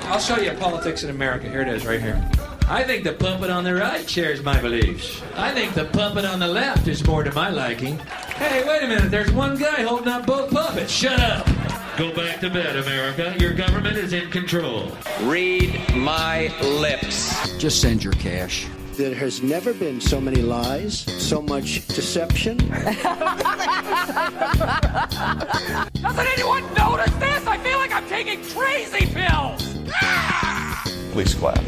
I'll show you politics in America. Here it is, right here. I think the puppet on the right shares my beliefs. I think the puppet on the left is more to my liking. Hey, wait a minute. There's one guy holding up both puppets. Shut up. Go back to bed, America. Your government is in control. Read my lips. Just send your cash. There has never been so many lies, so much deception. Doesn't anyone notice this? I feel like I'm taking crazy pills. Please clap.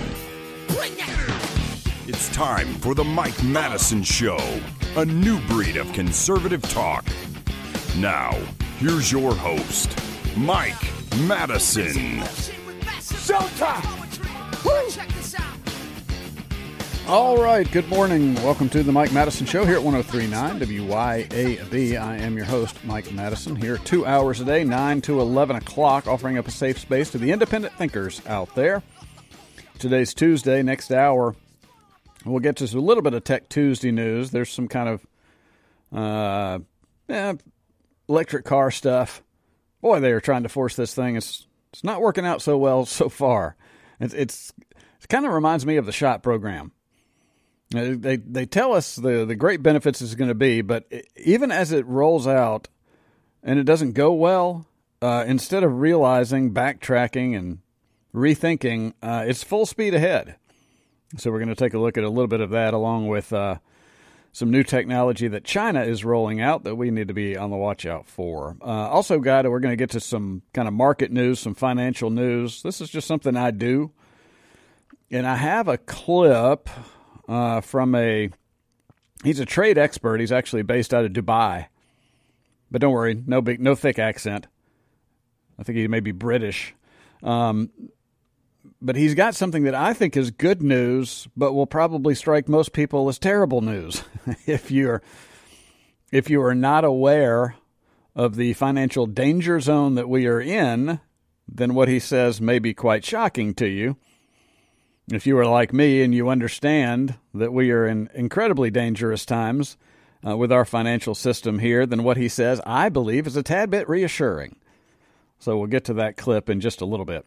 It's time for the Mike Madison Show, a new breed of conservative talk. Now, here's your host, Mike Madison. Showtime! Woo! All right, good morning. Welcome to the Mike Madison Show here at 103.9 WYAB. I am your host, Mike Madison, here 2 hours a day, 9 to 11 o'clock, offering up a safe space to the independent thinkers out there. Today's Tuesday. Next hour, we'll get to a little bit of Tech Tuesday news. There's some kind of electric car stuff. Boy, they are trying to force this thing. It's not working out so well so far. It kind of reminds me of the SHOT program. They tell us the great benefits is going to be, but even as it rolls out and it doesn't go well, instead of realizing, backtracking, and rethinking, it's full speed ahead. So we're going to take a look at a little bit of that, along with some new technology that China is rolling out that we need to be on the watch out for. Also, we're going to get to some kind of market news, some financial news. This is just something I do. And I have a clip from he's a trade expert. He's actually based out of Dubai. But don't worry, no thick accent. I think he may be British. But he's got something that I think is good news, but will probably strike most people as terrible news. If you are not aware of the financial danger zone that we are in, then what he says may be quite shocking to you. If you are like me and you understand that we are in incredibly dangerous times with our financial system here, then what he says, I believe, is a tad bit reassuring. So we'll get to that clip in just a little bit.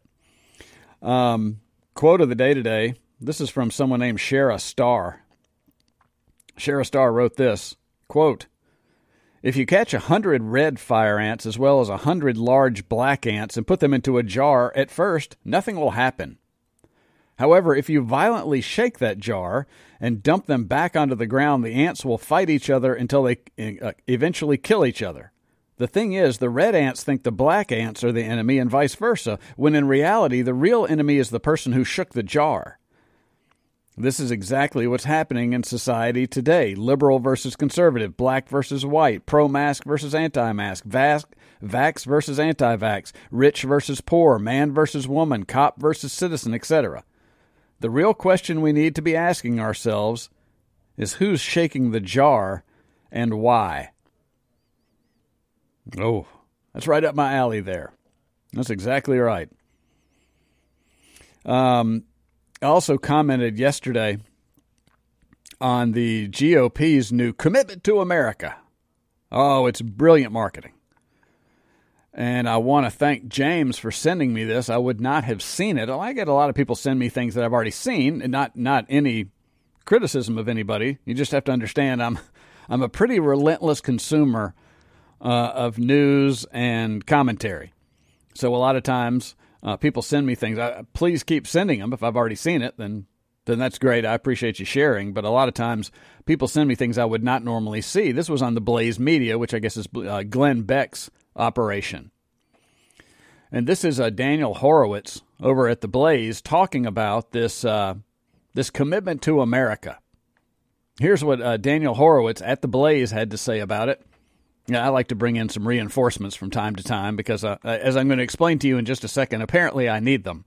Quote of the day today. This is from someone named Shara Starr. Shara Starr wrote this, quote, "If you catch 100 red fire ants as well as 100 large black ants and put them into a jar, at first, nothing will happen. However, if you violently shake that jar and dump them back onto the ground, the ants will fight each other until they eventually kill each other. The thing is, the red ants think the black ants are the enemy and vice versa, when in reality, the real enemy is the person who shook the jar. This is exactly what's happening in society today. Liberal versus conservative, black versus white, pro-mask versus anti-mask, vax versus anti-vax, rich versus poor, man versus woman, cop versus citizen, etc. The real question we need to be asking ourselves is who's shaking the jar and why." Oh, that's right up my alley there. That's exactly right. I also commented yesterday on the GOP's new commitment to America. Oh, it's brilliant marketing. And I want to thank James for sending me this. I would not have seen it. I get a lot of people send me things that I've already seen, and not any criticism of anybody. You just have to understand I'm a pretty relentless consumer of news and commentary. So a lot of times people send me things. Please keep sending them. If I've already seen it, then that's great. I appreciate you sharing. But a lot of times people send me things I would not normally see. This was on the Blaze Media, which I guess is Glenn Beck's operation. And this is Daniel Horowitz over at the Blaze talking about this commitment to America. Here's what Daniel Horowitz at the Blaze had to say about it. Yeah, I like to bring in some reinforcements from time to time because, as I'm going to explain to you in just a second, apparently I need them.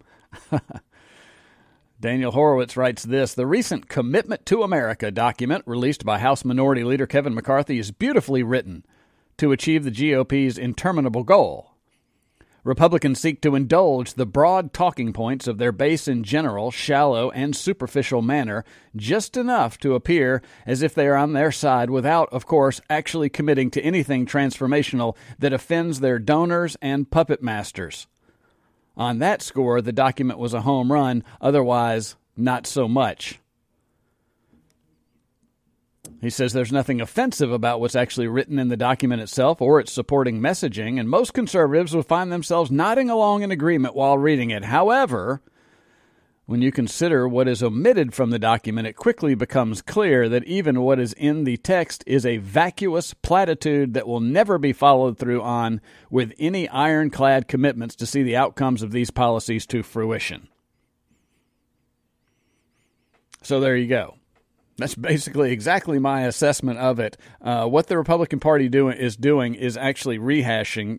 Daniel Horowitz writes this: "The recent Commitment to America document released by House Minority Leader Kevin McCarthy is beautifully written to achieve the GOP's interminable goal. Republicans seek to indulge the broad talking points of their base in general, shallow, and superficial manner, just enough to appear as if they are on their side without, of course, actually committing to anything transformational that offends their donors and puppet masters." On that score, the document was a home run. Otherwise, not so much. He says there's nothing offensive about what's actually written in the document itself or its supporting messaging, and most conservatives will find themselves nodding along in agreement while reading it. However, when you consider what is omitted from the document, it quickly becomes clear that even what is in the text is a vacuous platitude that will never be followed through on with any ironclad commitments to see the outcomes of these policies to fruition. So there you go. That's basically exactly my assessment of it. What the Republican Party is doing is actually rehashing,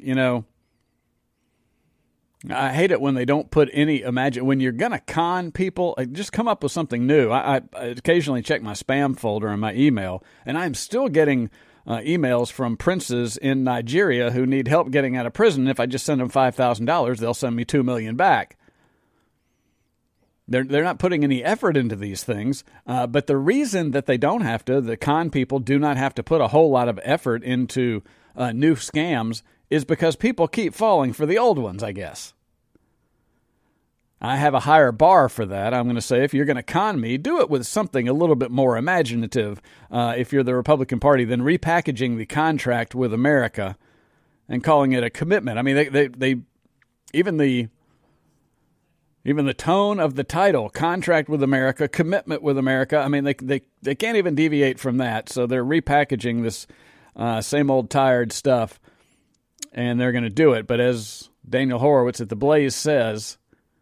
I hate it when they don't put any when you're going to con people, just come up with something new. I occasionally check my spam folder in my email, and I'm still getting emails from princes in Nigeria who need help getting out of prison. If I just send them $5,000, they'll send me $2 million back. They're not putting any effort into these things, but the reason that they don't have to, the con people do not have to put a whole lot of effort into new scams, is because people keep falling for the old ones, I guess. I have a higher bar for that. I'm going to say if you're going to con me, do it with something a little bit more imaginative if you're the Republican Party than repackaging the contract with America and calling it a commitment. I mean, they even the tone of the title, contract with America, commitment with America, I mean, they can't even deviate from that. So they're repackaging this same old tired stuff, and they're going to do it. But as Daniel Horowitz at The Blaze says,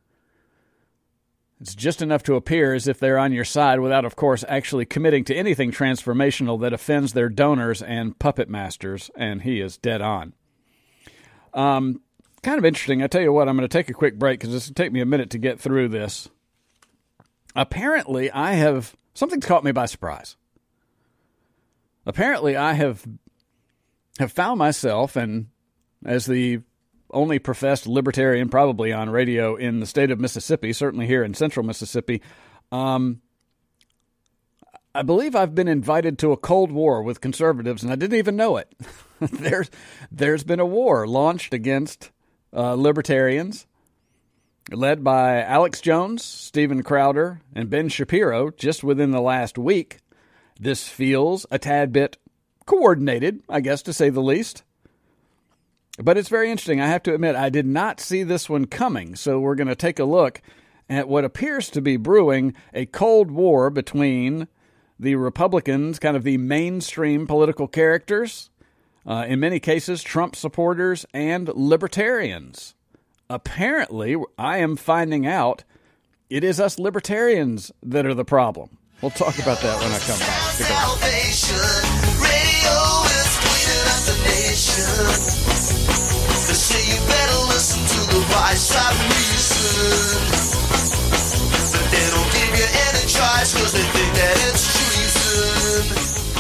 it's just enough to appear as if they're on your side without, of course, actually committing to anything transformational that offends their donors and puppet masters, and he is dead on. Kind of interesting. I tell you what, I'm going to take a quick break because this will take me a minute to get through this. Apparently, something's caught me by surprise. Apparently, I have found myself, and as the only professed libertarian probably on radio in the state of Mississippi, certainly here in central Mississippi, I believe I've been invited to a Cold War with conservatives, and I didn't even know it. There's been a war launched against libertarians led by Alex Jones, Steven Crowder, and Ben Shapiro just within the last week. This feels a tad bit coordinated, I guess, to say the least. But it's very interesting. I have to admit, I did not see this one coming. So we're going to take a look at what appears to be brewing a Cold War between the Republicans, kind of the mainstream political characters, in many cases, Trump supporters, and libertarians. Apparently, I am finding out it is us libertarians that are the problem. We'll talk about that when I come back. Salvation, radio is cleaning up the nation. They say you better listen to the right side reason. But they don't give you any choice because they think that it's treason.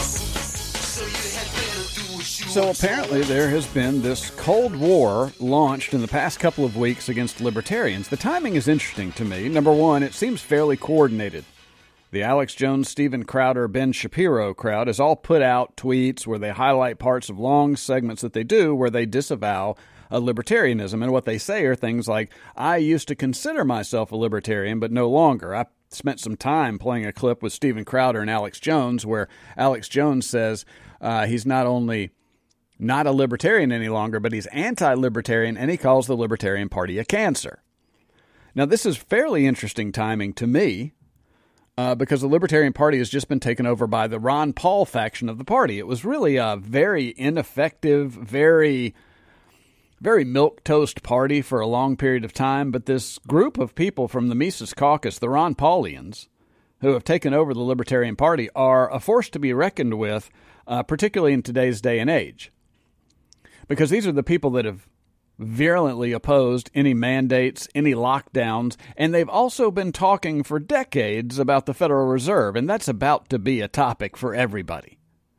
So apparently there has been this Cold War launched in the past couple of weeks against libertarians. The timing is interesting to me. Number one, it seems fairly coordinated. The Alex Jones, Steven Crowder, Ben Shapiro crowd has all put out tweets where they highlight parts of long segments that they do where they disavow libertarianism. And what they say are things like, I used to consider myself a libertarian, but no longer. I spent some time playing a clip with Steven Crowder and Alex Jones where Alex Jones says he's not only not a libertarian any longer, but he's anti-libertarian, and he calls the Libertarian Party a cancer. Now, this is fairly interesting timing to me, because the Libertarian Party has just been taken over by the Ron Paul faction of the party. It was really a very ineffective, very, very milquetoast party for a long period of time, but this group of people from the Mises Caucus, the Ron Paulians, who have taken over the Libertarian Party, are a force to be reckoned with, particularly in today's day and age. Because these are the people that have virulently opposed any mandates, any lockdowns, and they've also been talking for decades about the Federal Reserve, and that's about to be a topic for everybody.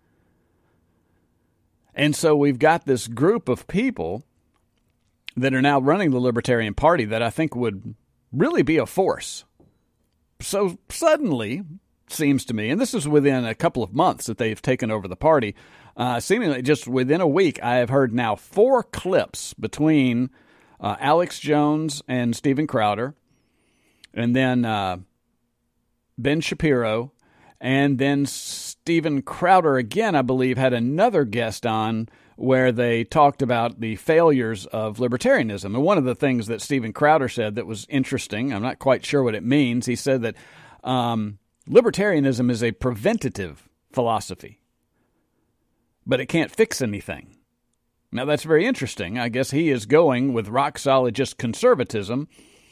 And so we've got this group of people that are now running the Libertarian Party that I think would really be a force. So suddenly, seems to me, and this is within a couple of months that they've taken over the party, seemingly just within a week, I have heard now 4 clips between Alex Jones and Steven Crowder, and then Ben Shapiro, and then Steven Crowder again, I believe, had another guest on where they talked about the failures of libertarianism. And one of the things that Steven Crowder said that was interesting, I'm not quite sure what it means, he said that libertarianism is a preventative philosophy, but it can't fix anything. Now, that's very interesting. I guess he is going with rock-solid just conservatism.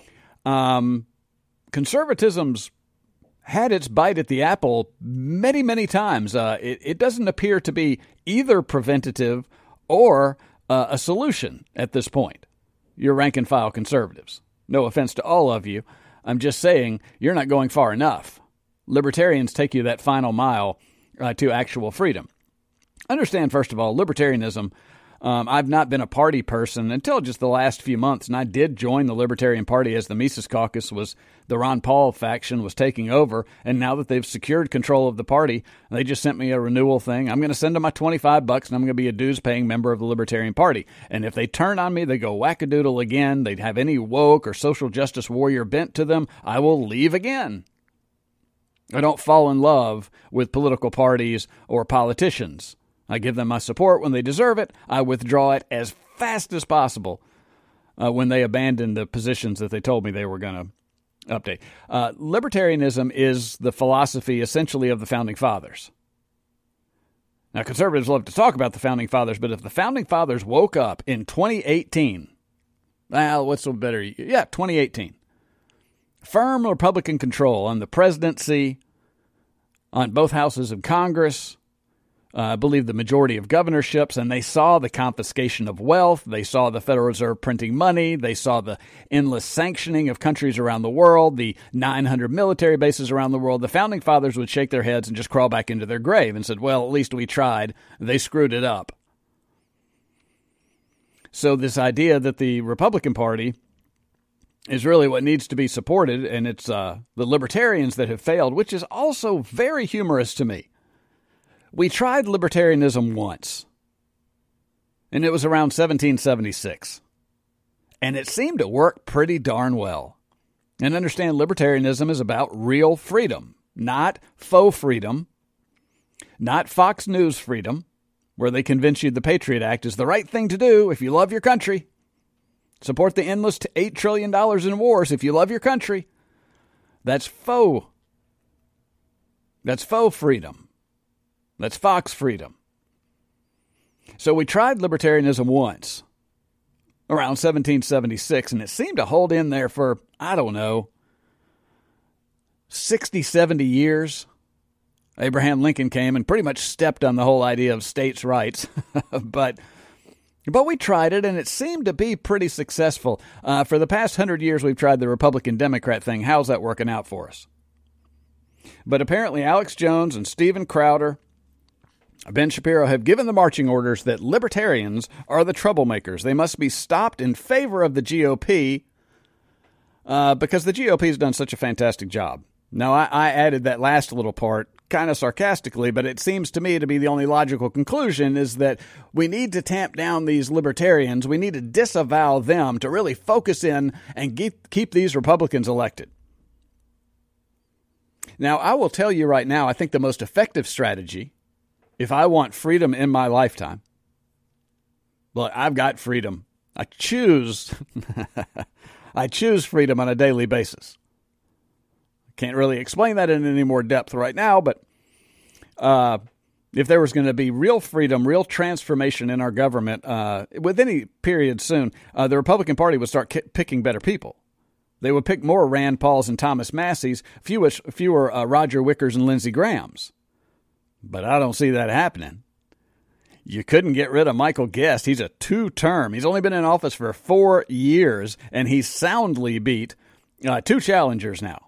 Conservatism's had its bite at the apple many, many times. It doesn't appear to be either preventative or a solution at this point. You're rank-and-file conservatives. No offense to all of you. I'm just saying you're not going far enough. Libertarians take you that final mile to actual freedom. Understand, first of all, libertarianism, I've not been a party person until just the last few months, and I did join the Libertarian Party as the Mises Caucus the Ron Paul faction was taking over, and now that they've secured control of the party, they just sent me a renewal thing. I'm going to send them my $25, and I'm going to be a dues-paying member of the Libertarian Party. And if they turn on me, they go wackadoodle again, they'd have any woke or social justice warrior bent to them, I will leave again. I don't fall in love with political parties or politicians. I give them my support when they deserve it. I withdraw it as fast as possible when they abandon the positions that they told me they were going to update. Libertarianism is the philosophy essentially of the Founding Fathers. Now, conservatives love to talk about the Founding Fathers, but if the Founding Fathers woke up in 2018, what's a better year? Yeah, 2018. Firm Republican control on the presidency, on both houses of Congress, I believe the majority of governorships, and they saw the confiscation of wealth, they saw the Federal Reserve printing money, they saw the endless sanctioning of countries around the world, the 900 military bases around the world. The Founding Fathers would shake their heads and just crawl back into their grave and said, well, at least we tried. They screwed it up. So this idea that the Republican Party is really what needs to be supported, and it's the libertarians that have failed, which is also very humorous to me. We tried libertarianism once, and it was around 1776, and it seemed to work pretty darn well. And understand, libertarianism is about real freedom, not faux freedom, not Fox News freedom, where they convince you the Patriot Act is the right thing to do if you love your country. Support the endless $8 trillion in wars if you love your country. That's faux. That's faux freedom. That's Fox freedom. So we tried libertarianism once, around 1776, and it seemed to hold in there for, 60, 70 years. Abraham Lincoln came and pretty much stepped on the whole idea of states' rights. But we tried it, and it seemed to be pretty successful. For the past 100 years, we've tried the Republican-Democrat thing. How's that working out for us? But apparently Alex Jones and Steven Crowder, Ben Shapiro have given the marching orders that libertarians are the troublemakers. They must be stopped in favor of the GOP because the GOP has done such a fantastic job. Now, I added that last little part kind of sarcastically, but it seems to me to be the only logical conclusion is that we need to tamp down these libertarians. We need to disavow them to really focus in and keep these Republicans elected. Now, I will tell you right now, I think the most effective strategy, if I want freedom in my lifetime, look, I've got freedom. I choose freedom on a daily basis. Can't really explain that in any more depth right now, but if there was going to be real freedom, real transformation in our government with any period soon, the Republican Party would start picking better people. They would pick more Rand Pauls and Thomas Masseys, fewer Roger Wickers and Lindsey Grahams. But I don't see that happening. You couldn't get rid of Michael Guest. He's a two-term. He's only been in office for 4 years, and he's soundly beat two challengers now.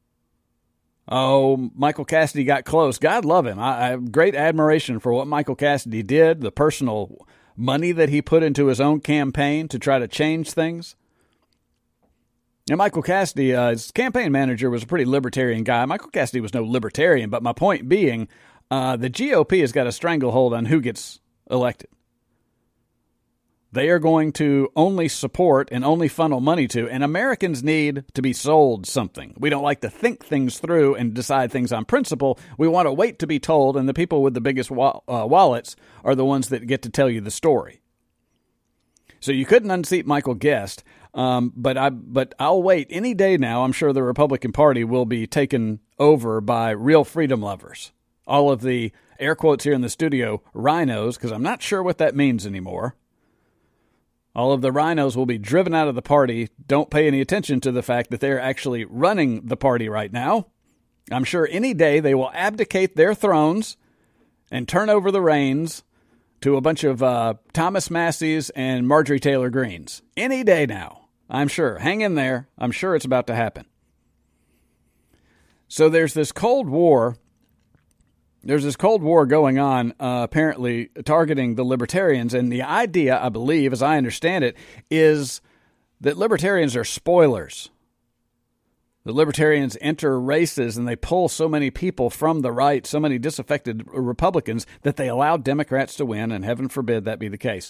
Oh, Michael Cassidy got close. God love him. I have great admiration for what Michael Cassidy did, the personal money that he put into his own campaign to try to change things. And Michael Cassidy, his campaign manager, was a pretty libertarian guy. Michael Cassidy was no libertarian, but my point being, the GOP has got a stranglehold on who gets elected. they are going to only support and only funnel money to, and Americans need to be sold something. We don't like to think things through and decide things on principle. We want to wait to be told, and the people with the biggest wallets are the ones that get to tell you the story. So you couldn't unseat Michael Guest, but I'll wait any day now. I'm sure the Republican Party will be taken over by real freedom lovers. All of the air quotes here in the studio, rhinos, because I'm not sure what that means anymore. All of the rhinos will be driven out of the party. Don't pay any attention to the fact that they're actually running the party right now. I'm sure any day they will abdicate their thrones and turn over the reins to a bunch of Thomas Masseys and Marjorie Taylor Greens. Any day now, I'm sure. Hang in there. I'm sure it's about to happen. So there's this Cold War. There's this Cold War going on, apparently targeting the libertarians. And the idea, I believe, as I understand it, is that libertarians are spoilers. The libertarians enter races and they pull so many people from the right, so many disaffected Republicans, that they allow Democrats to win, and heaven forbid that be the case.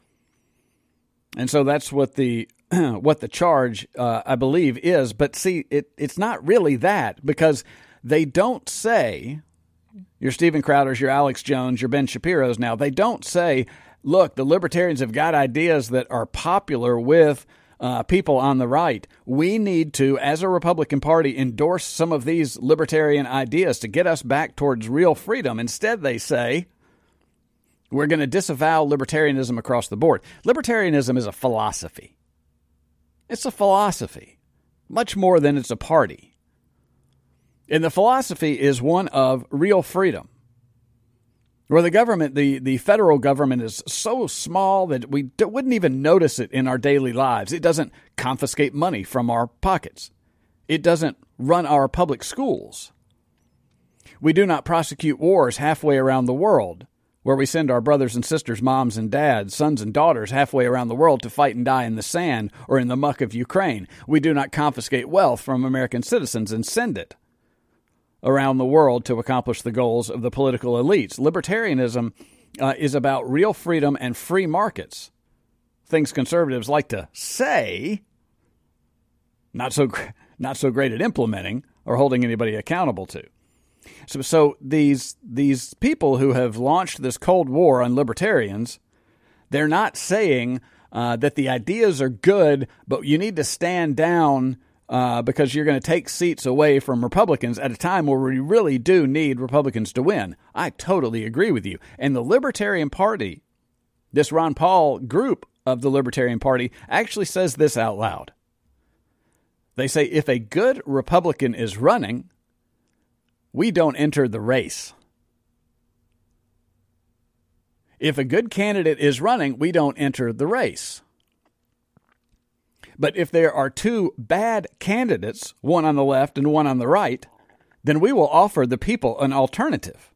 And so that's what the charge, I believe, is. But see, it's not really that, because they don't say, your Steven Crowders, your Alex Jones, your Ben Shapiro's now, they don't say, look, the libertarians have got ideas that are popular with people on the right. We need to, as a Republican Party, endorse some of these libertarian ideas to get us back towards real freedom. Instead, they say, we're going to disavow libertarianism across the board. Libertarianism is a philosophy. It's a philosophy, much more than it's a party. And the philosophy is one of real freedom, where the government, the federal government, is so small that we wouldn't even notice it in our daily lives. It doesn't confiscate money from our pockets. It doesn't run our public schools. We do not prosecute wars halfway around the world, where we send our brothers and sisters, moms and dads, sons and daughters halfway around the world to fight and die in the sand or in the muck of Ukraine. We do not confiscate wealth from American citizens and send it around the world to accomplish the goals of the political elites. Libertarianism is about real freedom and free markets. Things conservatives like to say, not so great at implementing or holding anybody accountable to. So these people who have launched this Cold War on libertarians, they're not saying that the ideas are good, but you need to stand down because you're going to take seats away from Republicans at a time where we really do need Republicans to win. I totally agree with you. And the Libertarian Party, this Ron Paul group of the Libertarian Party, actually says this out loud. They say, if a good Republican is running, we don't enter the race. If a good candidate is running, we don't enter the race. But if there are two bad candidates, one on the left and one on the right, then we will offer the people an alternative.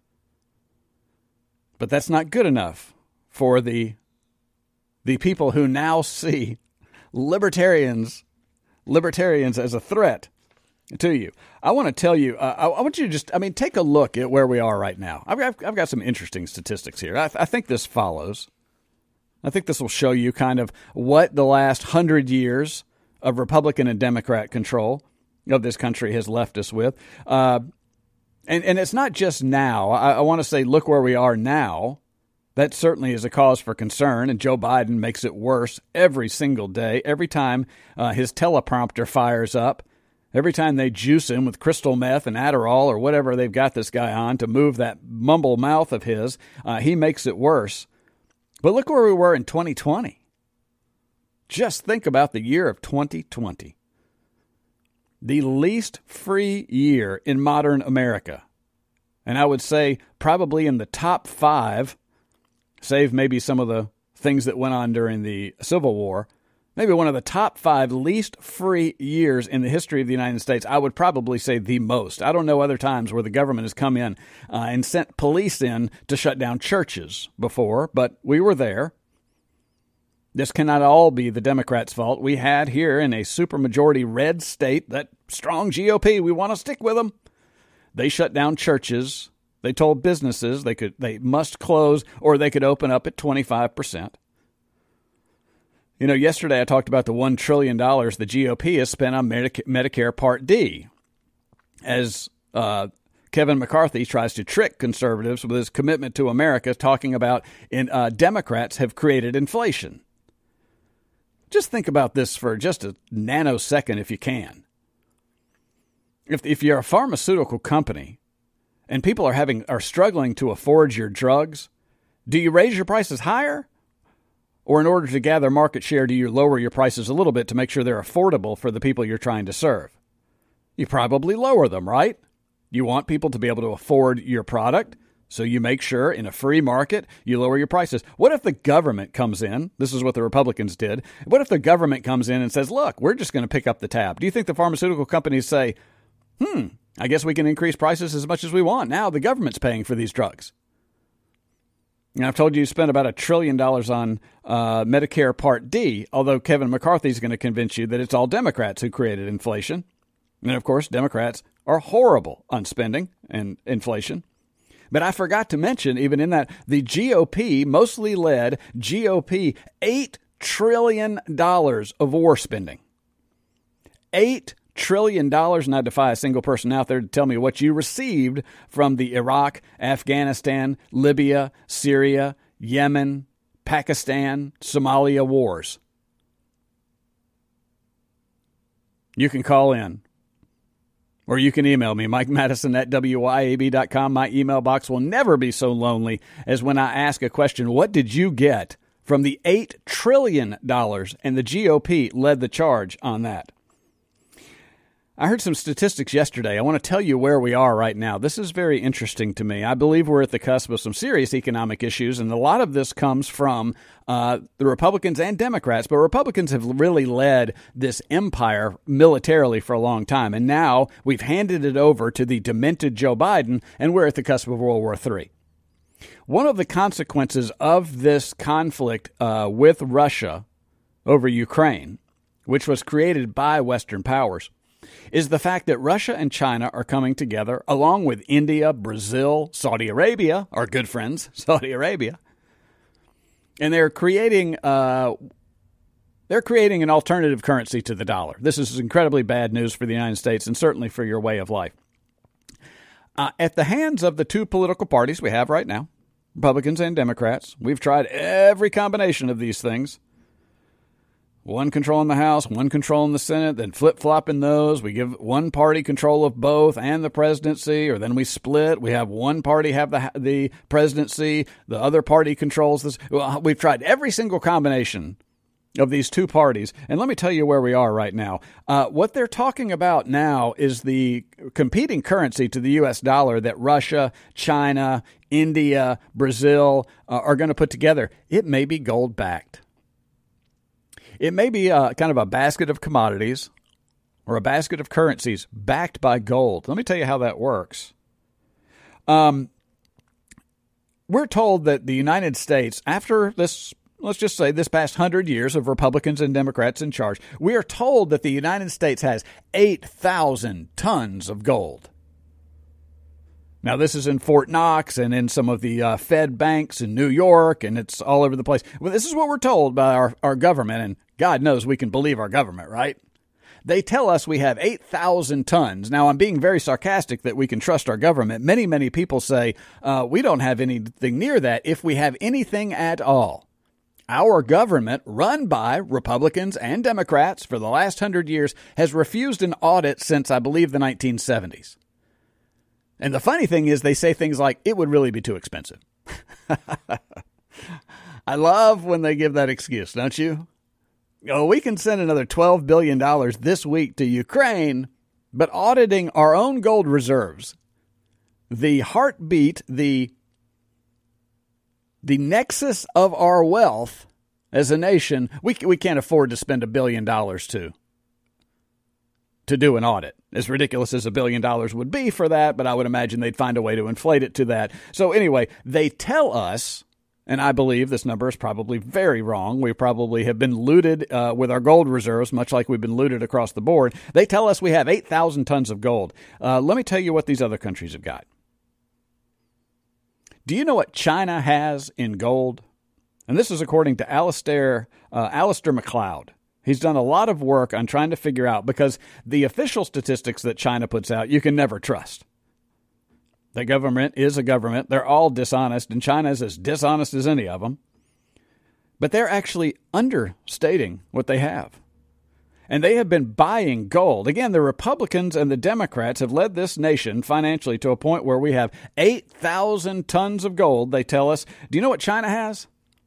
But that's not good enough for the people who now see libertarians as a threat to you. I want to tell you, I want you to just, take a look at where we are right now. I've got some interesting statistics here. I think this follows. I think this will show you kind of what the last 100 years of Republican and Democrat control of this country has left us with. And it's not just now. I want to say, look where we are now. That certainly is a cause for concern, and Joe Biden makes it worse every single day. Every time his teleprompter fires up, every time they juice him with crystal meth and Adderall or whatever they've got this guy on to move that mumble mouth of his, he makes it worse. But look where we were in 2020. Just think about the year of 2020. The least free year in modern America. And I would say probably in the top 5, save maybe some of the things that went on during the Civil War, maybe one of the top 5 least free years in the history of the United States. I would probably say the most. I don't know other times where the government has come in and sent police in to shut down churches before, but we were there. This cannot all be the Democrats' fault. We had here in a supermajority red state, that strong GOP, we want to stick with them. They shut down churches. They told businesses they must close or they could open up at 25%. You know, yesterday I talked about the $1 trillion the GOP has spent on Medicare Part D as Kevin McCarthy tries to trick conservatives with his commitment to America, talking about Democrats have created inflation. Just think about this for just a nanosecond if you can. If you're a pharmaceutical company and people are struggling to afford your drugs, do you raise your prices higher? Or in order to gather market share, do you lower your prices a little bit to make sure they're affordable for the people you're trying to serve? You probably lower them, right? You want people to be able to afford your product, so you make sure in a free market you lower your prices. What if the government comes in? This is what the Republicans did. What if the government comes in and says, look, we're just going to pick up the tab? Do you think the pharmaceutical companies say, I guess we can increase prices as much as we want. Now the government's paying for these drugs. And I've told you spent about $1 trillion on Medicare Part D, although Kevin McCarthy is going to convince you that it's all Democrats who created inflation. And, of course, Democrats are horrible on spending and inflation. But I forgot to mention, even in that, the GOP mostly led GOP $8 trillion of war spending. $8 trillion, and I defy a single person out there to tell me what you received from the Iraq, Afghanistan, Libya, Syria, Yemen, Pakistan, Somalia wars. You can call in. Or you can email me, Mike Madison at WYAB.com. My email box will never be so lonely as when I ask a question, what did you get from the $8 trillion? And the GOP led the charge on that. I heard some statistics yesterday. I want to tell you where we are right now. This is very interesting to me. I believe we're at the cusp of some serious economic issues, and a lot of this comes from the Republicans and Democrats. But Republicans have really led this empire militarily for a long time, and now we've handed it over to the demented Joe Biden, and we're at the cusp of World War III. One of the consequences of this conflict with Russia over Ukraine, which was created by Western powers, is the fact that Russia and China are coming together, along with India, Brazil, Saudi Arabia, our good friends, Saudi Arabia, and they're creating an alternative currency to the dollar. This is incredibly bad news for the United States and certainly for your way of life. At the hands of the two political parties we have right now, Republicans and Democrats, we've tried every combination of these things. One control in the House, one control in the Senate, then flip-flopping those. We give one party control of both and the presidency, or then we split. We have one party have the presidency, the other party controls this. Well, we've tried every single combination of these two parties, and let me tell you where we are right now. What they're talking about now is the competing currency to the U.S. dollar that Russia, China, India, Brazil are going to put together. It may be gold-backed. It may be kind of a basket of commodities or a basket of currencies backed by gold. Let me tell you how that works. We're told that the United States, after this, let's just say this past 100 years of Republicans and Democrats in charge, we are told that the United States has 8,000 tons of gold. Now, this is in Fort Knox and in some of the Fed banks in New York, and it's all over the place. Well, this is what we're told by our government, and God knows we can believe our government, right? They tell us we have 8,000 tons. Now, I'm being very sarcastic that we can trust our government. Many, many people say we don't have anything near that if we have anything at all. Our government, run by Republicans and Democrats for the last 100 years, has refused an audit since, I believe, the 1970s. And the funny thing is they say things like, it would really be too expensive. I love when they give that excuse, don't you? Oh, we can send another $12 billion this week to Ukraine, but auditing our own gold reserves, the heartbeat, the nexus of our wealth as a nation, we can't afford to spend $1 billion to do an audit. As ridiculous as $1 billion would be for that, but I would imagine they'd find a way to inflate it to that. So anyway, they tell us, and I believe this number is probably very wrong. We probably have been looted with our gold reserves, much like we've been looted across the board. They tell us we have 8,000 tons of gold. Let me tell you what these other countries have got. Do you know what China has in gold? And this is according to Alistair MacLeod. He's done a lot of work on trying to figure out, because the official statistics that China puts out, you can never trust. The government is a government. They're all dishonest, and China is as dishonest as any of them. But they're actually understating what they have. And they have been buying gold. Again, the Republicans and the Democrats have led this nation financially to a point where we have 8,000 tons of gold, they tell us. Do you know what China has?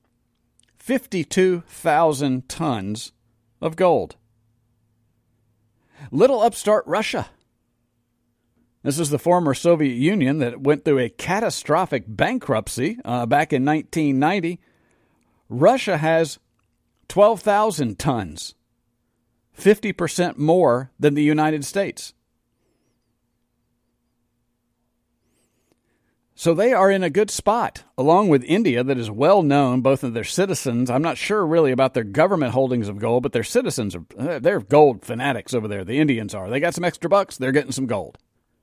52,000 tons of gold. Little upstart Russia. This is the former Soviet Union that went through a catastrophic bankruptcy back in 1990. Russia has 12,000 tons, 50% more than the United States. So they are in a good spot, along with India, that is well known, both of their citizens. I'm not sure really about their government holdings of gold, but their citizens they're gold fanatics over there. The Indians are. They got some extra bucks, they're getting some gold.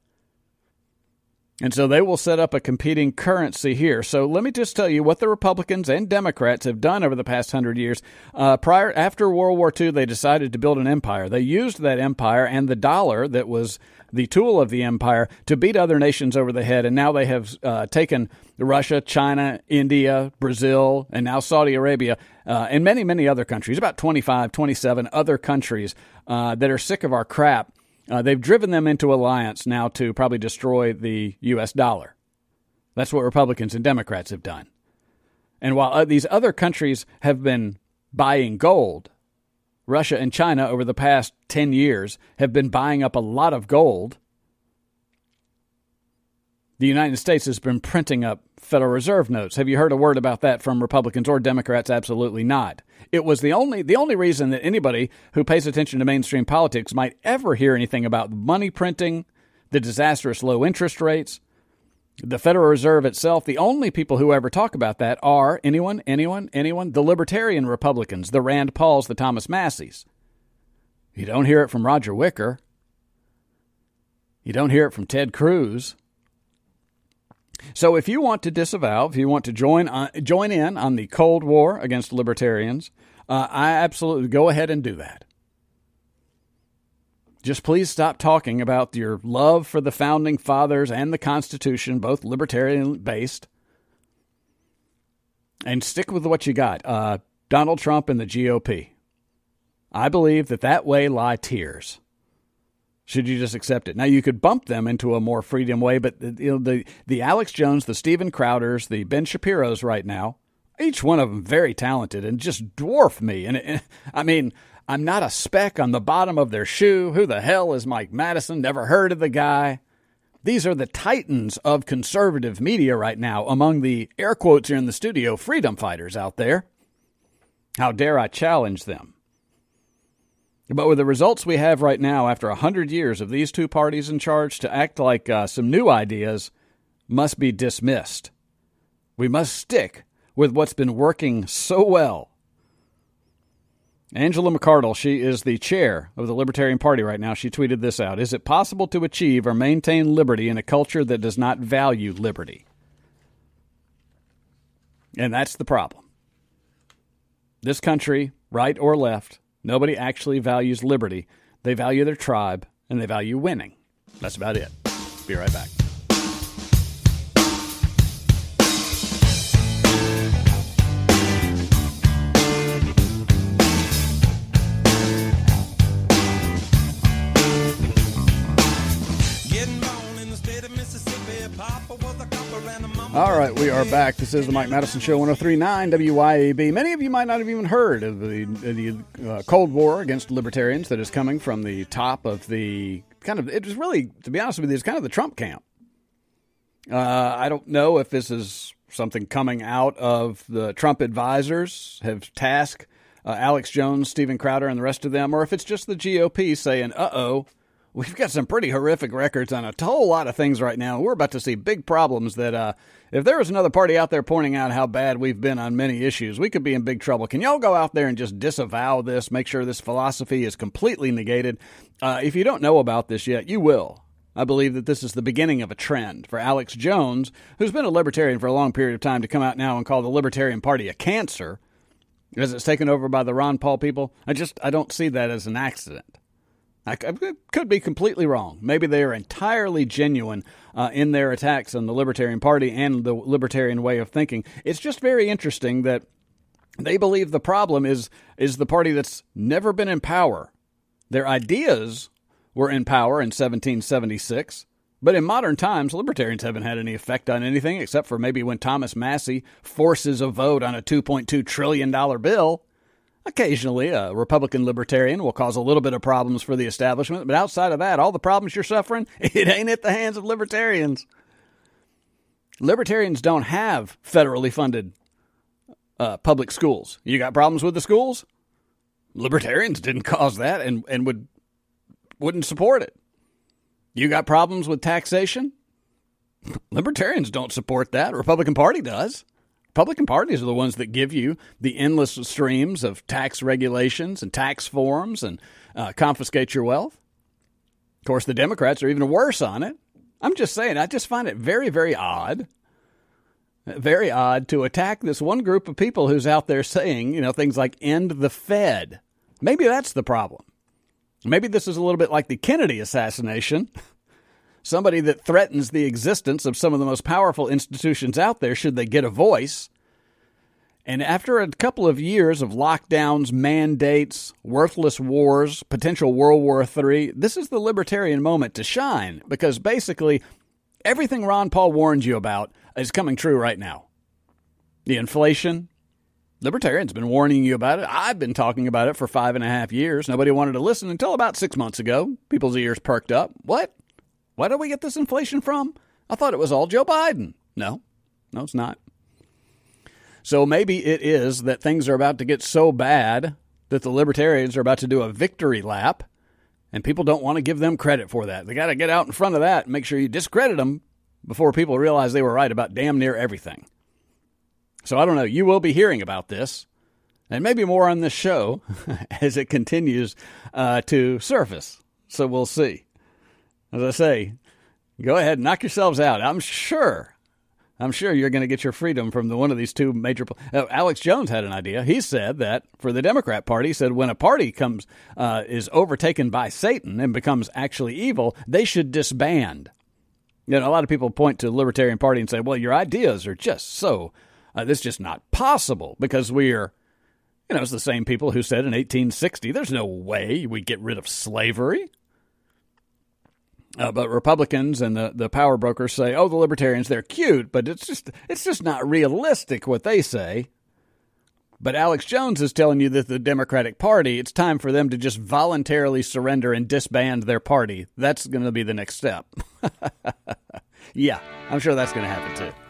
And so they will set up a competing currency here. So let me just tell you what the Republicans and Democrats have done over the past 100 years. After World War II, they decided to build an empire. They used that empire and the dollar that was the tool of the empire to beat other nations over the head. And now they have taken Russia, China, India, Brazil, and now Saudi Arabia, and many, many other countries, about 25, 27 other countries that are sick of our crap. They've driven them into alliance now to probably destroy the U.S. dollar. That's what Republicans and Democrats have done. And while these other countries have been buying gold, Russia and China over the past 10 years have been buying up a lot of gold. The United States has been printing up Federal Reserve notes. Have you heard a word about that from Republicans or Democrats? Absolutely not. It was the only reason that anybody who pays attention to mainstream politics might ever hear anything about money printing, the disastrous low interest rates, the Federal Reserve itself. The only people who ever talk about that are anyone, the Libertarian Republicans, the Rand Pauls, the Thomas Masseys. You don't hear it from Roger Wicker. You don't hear it from Ted Cruz. So if you want to disavow, if you want to join in on the Cold War against libertarians, I absolutely go ahead and do that. Just please stop talking about your love for the Founding Fathers and the Constitution, both libertarian-based, and stick with what you got. Donald Trump and the GOP. I believe that way lie tears. Should you just accept it? Now, you could bump them into a more freedom way, but the Alex Jones, the Steven Crowders, the Ben Shapiros right now, each one of them very talented and just dwarf me. And I mean, I'm not a speck on the bottom of their shoe. Who the hell is Mike Madison? Never heard of the guy. These are the titans of conservative media right now among the, air quotes here in the studio, freedom fighters out there. How dare I challenge them? But with the results we have right now, after 100 years of these two parties in charge, to act like some new ideas must be dismissed. We must stick with what's been working so well. Angela McArdle, she is the chair of the Libertarian Party right now. She tweeted this out. Is it possible to achieve or maintain liberty in a culture that does not value liberty? And that's the problem. This country, right or left, nobody actually values liberty. They value their tribe, and they value winning. That's about it. Be right back. All right, we are back. This is the Mike Madison Show, 103.9 WYAB. Many of you might not have even heard of the Cold War against libertarians that is coming from the top of the it was really, to be honest with you, it's kind of the Trump camp. I don't know if this is something coming out of the Trump advisors have tasked Alex Jones, Steven Crowder, and the rest of them, or if it's just the GOP saying, we've got some pretty horrific records on a whole lot of things right now. We're about to see big problems that if there was another party out there pointing out how bad we've been on many issues, we could be in big trouble. Can y'all go out there and just disavow this, make sure this philosophy is completely negated? If you don't know about this yet, you will. I believe that this is the beginning of a trend for Alex Jones, who's been a libertarian for a long period of time, to come out now and call the Libertarian Party a cancer because it's taken over by the Ron Paul people. I don't see that as an accident. I could be completely wrong. Maybe they are entirely genuine in their attacks on the Libertarian Party and the libertarian way of thinking. It's just very interesting that they believe the problem is the party that's never been in power. Their ideas were in power in 1776, but in modern times, libertarians haven't had any effect on anything except for maybe when Thomas Massey forces a vote on a $2.2 trillion bill. Occasionally, a Republican libertarian will cause a little bit of problems for the establishment, but outside of that, all the problems you're suffering, it ain't at the hands of libertarians. Libertarians don't have federally funded public schools. You got problems with the schools? Libertarians didn't cause that and wouldn't support it. You got problems with taxation? Libertarians don't support that. Republican Party does. Republican parties are the ones that give you the endless streams of tax regulations and tax forms and confiscate your wealth. Of course, the Democrats are even worse on it. I'm just saying, I just find it very, very odd to attack this one group of people who's out there saying, things like end the Fed. Maybe that's the problem. Maybe this is a little bit like the Kennedy assassination. Somebody that threatens the existence of some of the most powerful institutions out there should they get a voice. And after a couple of years of lockdowns, mandates, worthless wars, potential World War III, this is the libertarian moment to shine because basically everything Ron Paul warned you about is coming true right now. The inflation, libertarians been warning you about it. I've been talking about it for 5.5 years. Nobody wanted to listen until about 6 months ago. People's ears perked up. What? Where did we get this inflation from? I thought it was all Joe Biden. No, it's not. So maybe it is that things are about to get so bad that the libertarians are about to do a victory lap, and people don't want to give them credit for that. They got to get out in front of that and make sure you discredit them before people realize they were right about damn near everything. So I don't know. You will be hearing about this, and maybe more on this show as it continues to surface. So we'll see. As I say, go ahead and knock yourselves out. I'm sure you're going to get your freedom from one of these two major. Alex Jones had an idea. He said that for the Democrat Party, he said when a party is overtaken by Satan and becomes actually evil, they should disband. A lot of people point to the Libertarian Party and say, well, your ideas are just so, this is just not possible because we're, it's the same people who said in 1860, there's no way we get rid of slavery. But Republicans and the power brokers say, oh, the libertarians, they're cute, but it's just not realistic what they say. But Alex Jones is telling you that the Democratic Party, it's time for them to just voluntarily surrender and disband their party. That's going to be the next step. Yeah, I'm sure that's going to happen too.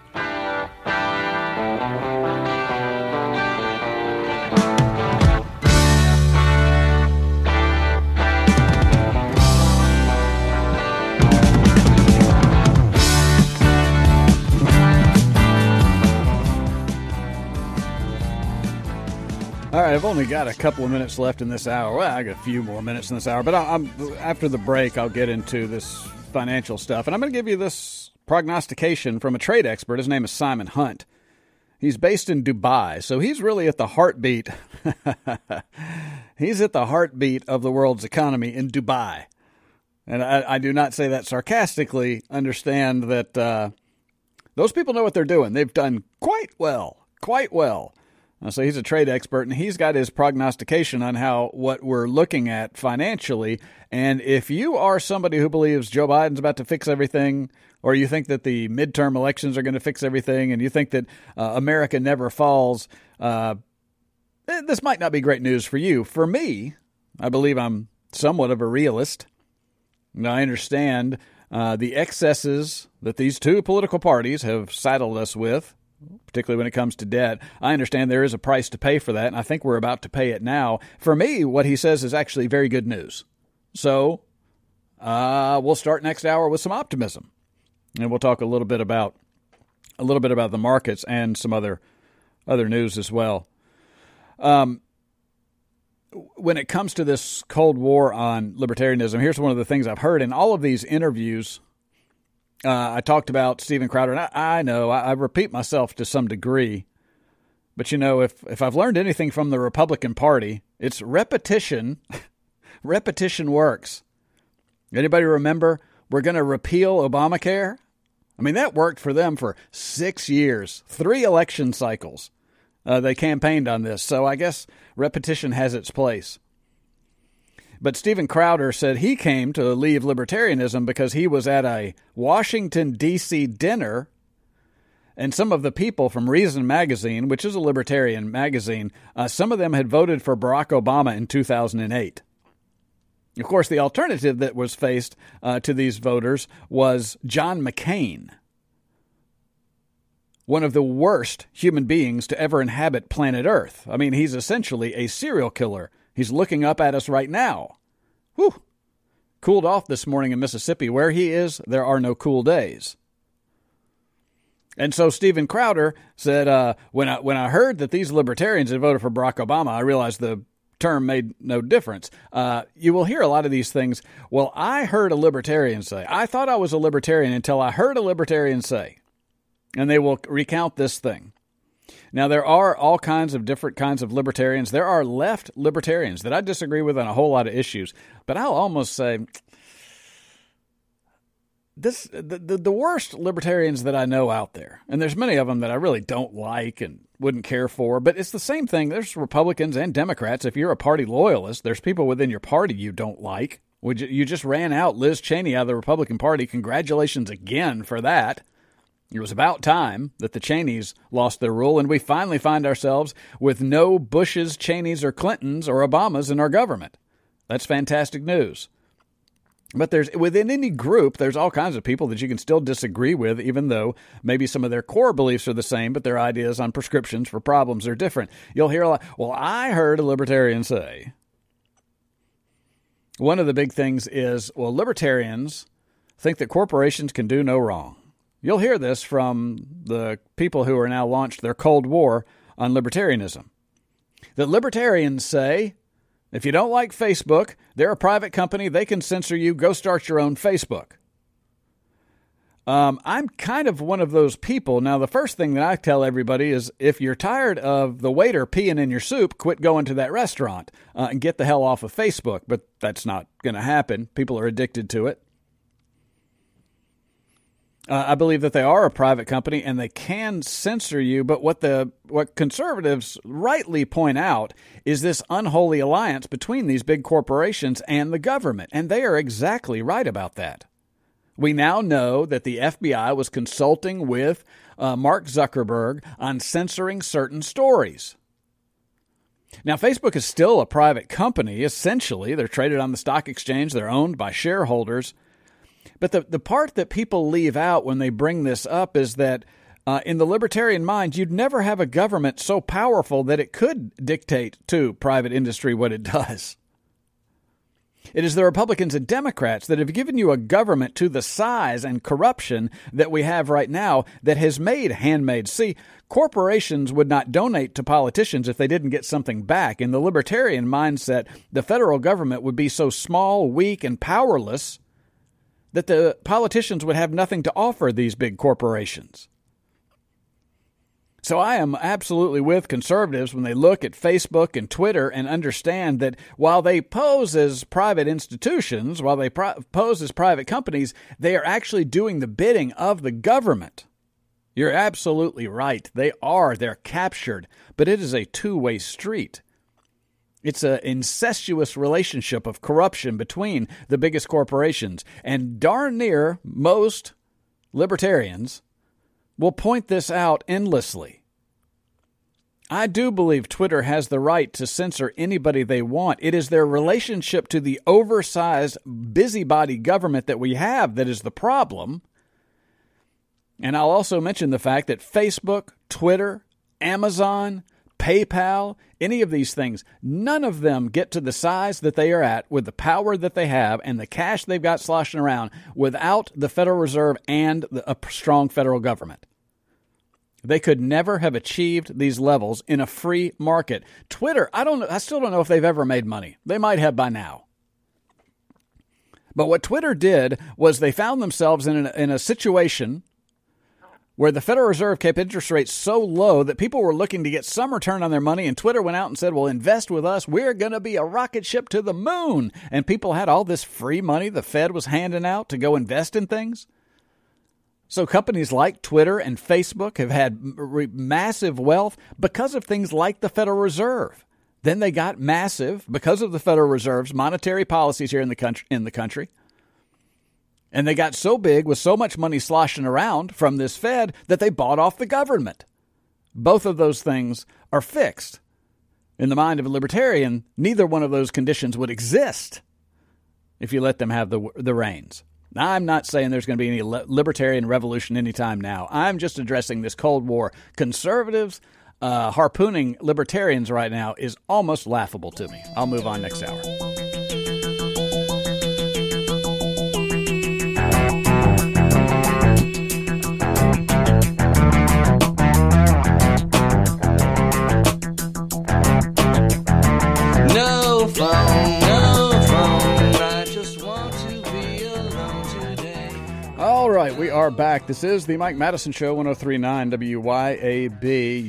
All right, I've only got a couple of minutes left in this hour. Well, I got a few more minutes in this hour, but after the break, I'll get into this financial stuff. And I'm going to give you this prognostication from a trade expert. His name is Simon Hunt. He's based in Dubai, so he's really at the heartbeat. He's at the heartbeat of the world's economy in Dubai. And I do not say that sarcastically. Understand that those people know what they're doing. They've done quite well. So he's a trade expert, and he's got his prognostication on what we're looking at financially. And if you are somebody who believes Joe Biden's about to fix everything, or you think that the midterm elections are going to fix everything, and you think that America never falls, this might not be great news for you. For me, I believe I'm somewhat of a realist. Now, I understand the excesses that these two political parties have saddled us with, particularly when it comes to debt. I understand there is a price to pay for that, and I think we're about to pay it now. For me, what he says is actually very good news. So we'll start next hour with some optimism, and we'll talk a little bit about the markets and some other news as well. when it comes to this Cold War on libertarianism, here's one of the things I've heard in all of these interviews. I talked about Steven Crowder, and I know I repeat myself to some degree. But, if I've learned anything from the Republican Party, it's repetition. Repetition works. Anybody remember we're going to repeal Obamacare? I mean, that worked for them for 6 years, 3 election cycles. They campaigned on this, so I guess repetition has its place. But Steven Crowder said he came to leave libertarianism because he was at a Washington, D.C. dinner, and some of the people from Reason Magazine, which is a libertarian magazine, some of them had voted for Barack Obama in 2008. Of course, the alternative that was faced to these voters was John McCain, one of the worst human beings to ever inhabit planet Earth. I mean, he's essentially a serial killer. He's looking up at us right now. Whew. Cooled off this morning in Mississippi. Where he is, there are no cool days. And so Steven Crowder said, when I heard that these libertarians had voted for Barack Obama, I realized the term made no difference. You will hear a lot of these things. Well, I heard a libertarian say. I thought I was a libertarian until I heard a libertarian say. And they will recount this thing. Now, there are all kinds of different kinds of libertarians. There are left libertarians that I disagree with on a whole lot of issues. But I'll almost say the worst libertarians that I know out there, and there's many of them that I really don't like and wouldn't care for, but it's the same thing. There's Republicans and Democrats. If you're a party loyalist, there's people within your party you don't like. You just ran out Liz Cheney out of the Republican Party. Congratulations again for that. It was about time that the Cheneys lost their rule, and we finally find ourselves with no Bushes, Cheneys, or Clintons, or Obamas in our government. That's fantastic news. But within any group, there's all kinds of people that you can still disagree with, even though maybe some of their core beliefs are the same, but their ideas on prescriptions for problems are different. You'll hear a lot, well, I heard a libertarian say. One of the big things is, well, libertarians think that corporations can do no wrong. You'll hear this from the people who are now launched their Cold War on libertarianism. The libertarians say, if you don't like Facebook, they're a private company, they can censor you, go start your own Facebook. I'm kind of one of those people. Now, the first thing that I tell everybody is, if you're tired of the waiter peeing in your soup, quit going to that restaurant and get the hell off of Facebook. But that's not going to happen. People are addicted to it. I believe that they are a private company and they can censor you, but what conservatives rightly point out is this unholy alliance between these big corporations and the government, and they are exactly right about that. We now know that the FBI was consulting with Mark Zuckerberg on censoring certain stories. Now, Facebook is still a private company, essentially. They're traded on the stock exchange. They're owned by shareholders. But the part that people leave out when they bring this up is that in the libertarian mind, you'd never have a government so powerful that it could dictate to private industry what it does. It is the Republicans and Democrats that have given you a government to the size and corruption that we have right now that has made handmaids. See, corporations would not donate to politicians if they didn't get something back. In the libertarian mindset, the federal government would be so small, weak, and powerless that the politicians would have nothing to offer these big corporations. So I am absolutely with conservatives when they look at Facebook and Twitter and understand that while they pose as private institutions, while they pose as private companies, they are actually doing the bidding of the government. You're absolutely right. They're captured, but it is a two-way street. It's an incestuous relationship of corruption between the biggest corporations. And darn near most libertarians will point this out endlessly. I do believe Twitter has the right to censor anybody they want. It is their relationship to the oversized, busybody government that we have that is the problem. And I'll also mention the fact that Facebook, Twitter, Amazon, PayPal, any of these things, none of them get to the size that they are at with the power that they have and the cash they've got sloshing around without the Federal Reserve and a strong federal government. They could never have achieved these levels in a free market. Twitter, I still don't know if they've ever made money. They might have by now. But what Twitter did was they found themselves in a situation where the Federal Reserve kept interest rates so low that people were looking to get some return on their money, and Twitter went out and said, well, invest with us. We're going to be a rocket ship to the moon. And people had all this free money the Fed was handing out to go invest in things. So companies like Twitter and Facebook have had massive wealth because of things like the Federal Reserve. Then they got massive because of the Federal Reserve's monetary policies here in the country. And they got so big with so much money sloshing around from this Fed that they bought off the government. Both of those things are fixed. In the mind of a libertarian, neither one of those conditions would exist if you let them have the reins. Now, I'm not saying there's going to be any libertarian revolution anytime now. I'm just addressing this Cold War. Conservatives harpooning libertarians right now is almost laughable to me. I'll move on next hour. No phone, I just want to be alone today. All right, we are back. This is the Mike Madison Show, 103.9 WYAB,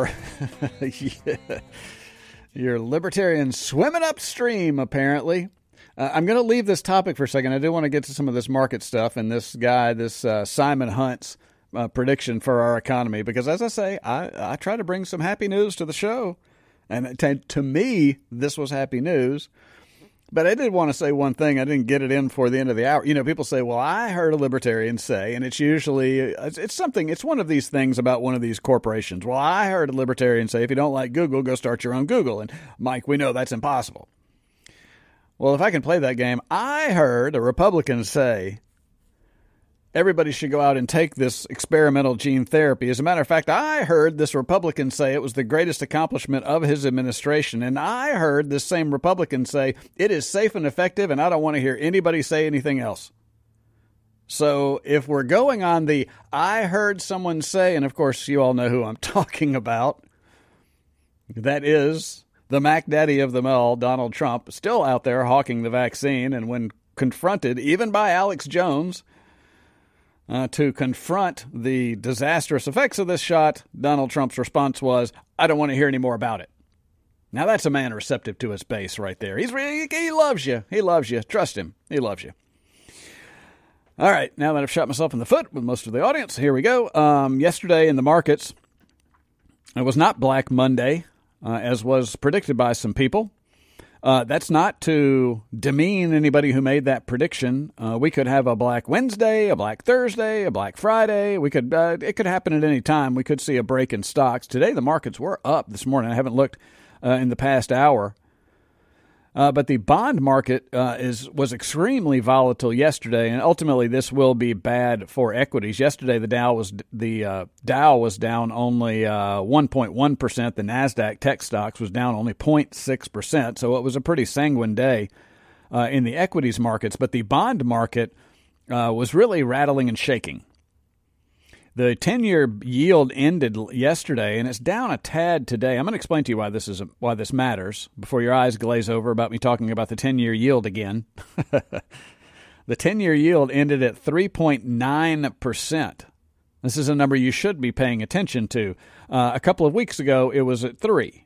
your libertarian swimming upstream, apparently. I'm going to leave this topic for a second. I do want to get to some of this market stuff and this guy, Simon Hunt's prediction for our economy, because as I say, I try to bring some happy news to the show. And to me, this was happy news. But I did want to say one thing. I didn't get it in for the end of the hour. You know, people say, well, I heard a libertarian say, and it's usually, it's one of these things about one of these corporations. Well, I heard a libertarian say, if you don't like Google, go start your own Google. And Mike, we know that's impossible. Well, if I can play that game, I heard a Republican say, everybody should go out and take this experimental gene therapy. As a matter of fact, I heard this Republican say it was the greatest accomplishment of his administration. And I heard this same Republican say it is safe and effective, and I don't want to hear anybody say anything else. So if we're going on the I heard someone say, and of course you all know who I'm talking about, that is the Mac Daddy of them all, Donald Trump, still out there hawking the vaccine. And when confronted, even by Alex Jones, to confront the disastrous effects of this shot, Donald Trump's response was, I don't want to hear any more about it. Now, that's a man receptive to his base right there. He loves you. He loves you. Trust him. He loves you. All right. Now that I've shot myself in the foot with most of the audience, here we go. Yesterday in the markets, it was not Black Monday, as was predicted by some people. That's not to demean anybody who made that prediction. We could have a Black Wednesday, a Black Thursday, a Black Friday. It could happen at any time. We could see a break in stocks. Today, the markets were up this morning. I haven't looked in the past hour. But the bond market was extremely volatile yesterday, and ultimately this will be bad for equities. Yesterday, the Dow was down only 1.1%. The Nasdaq tech stocks was down only 0.6%. So it was a pretty sanguine day in the equities markets. But the bond market was really rattling and shaking. The 10-year yield ended yesterday, and it's down a tad today. I'm going to explain to you why this matters before your eyes glaze over about me talking about the 10-year yield again. The 10-year yield ended at 3.9%. This is a number you should be paying attention to. A couple of weeks ago, it was at 3.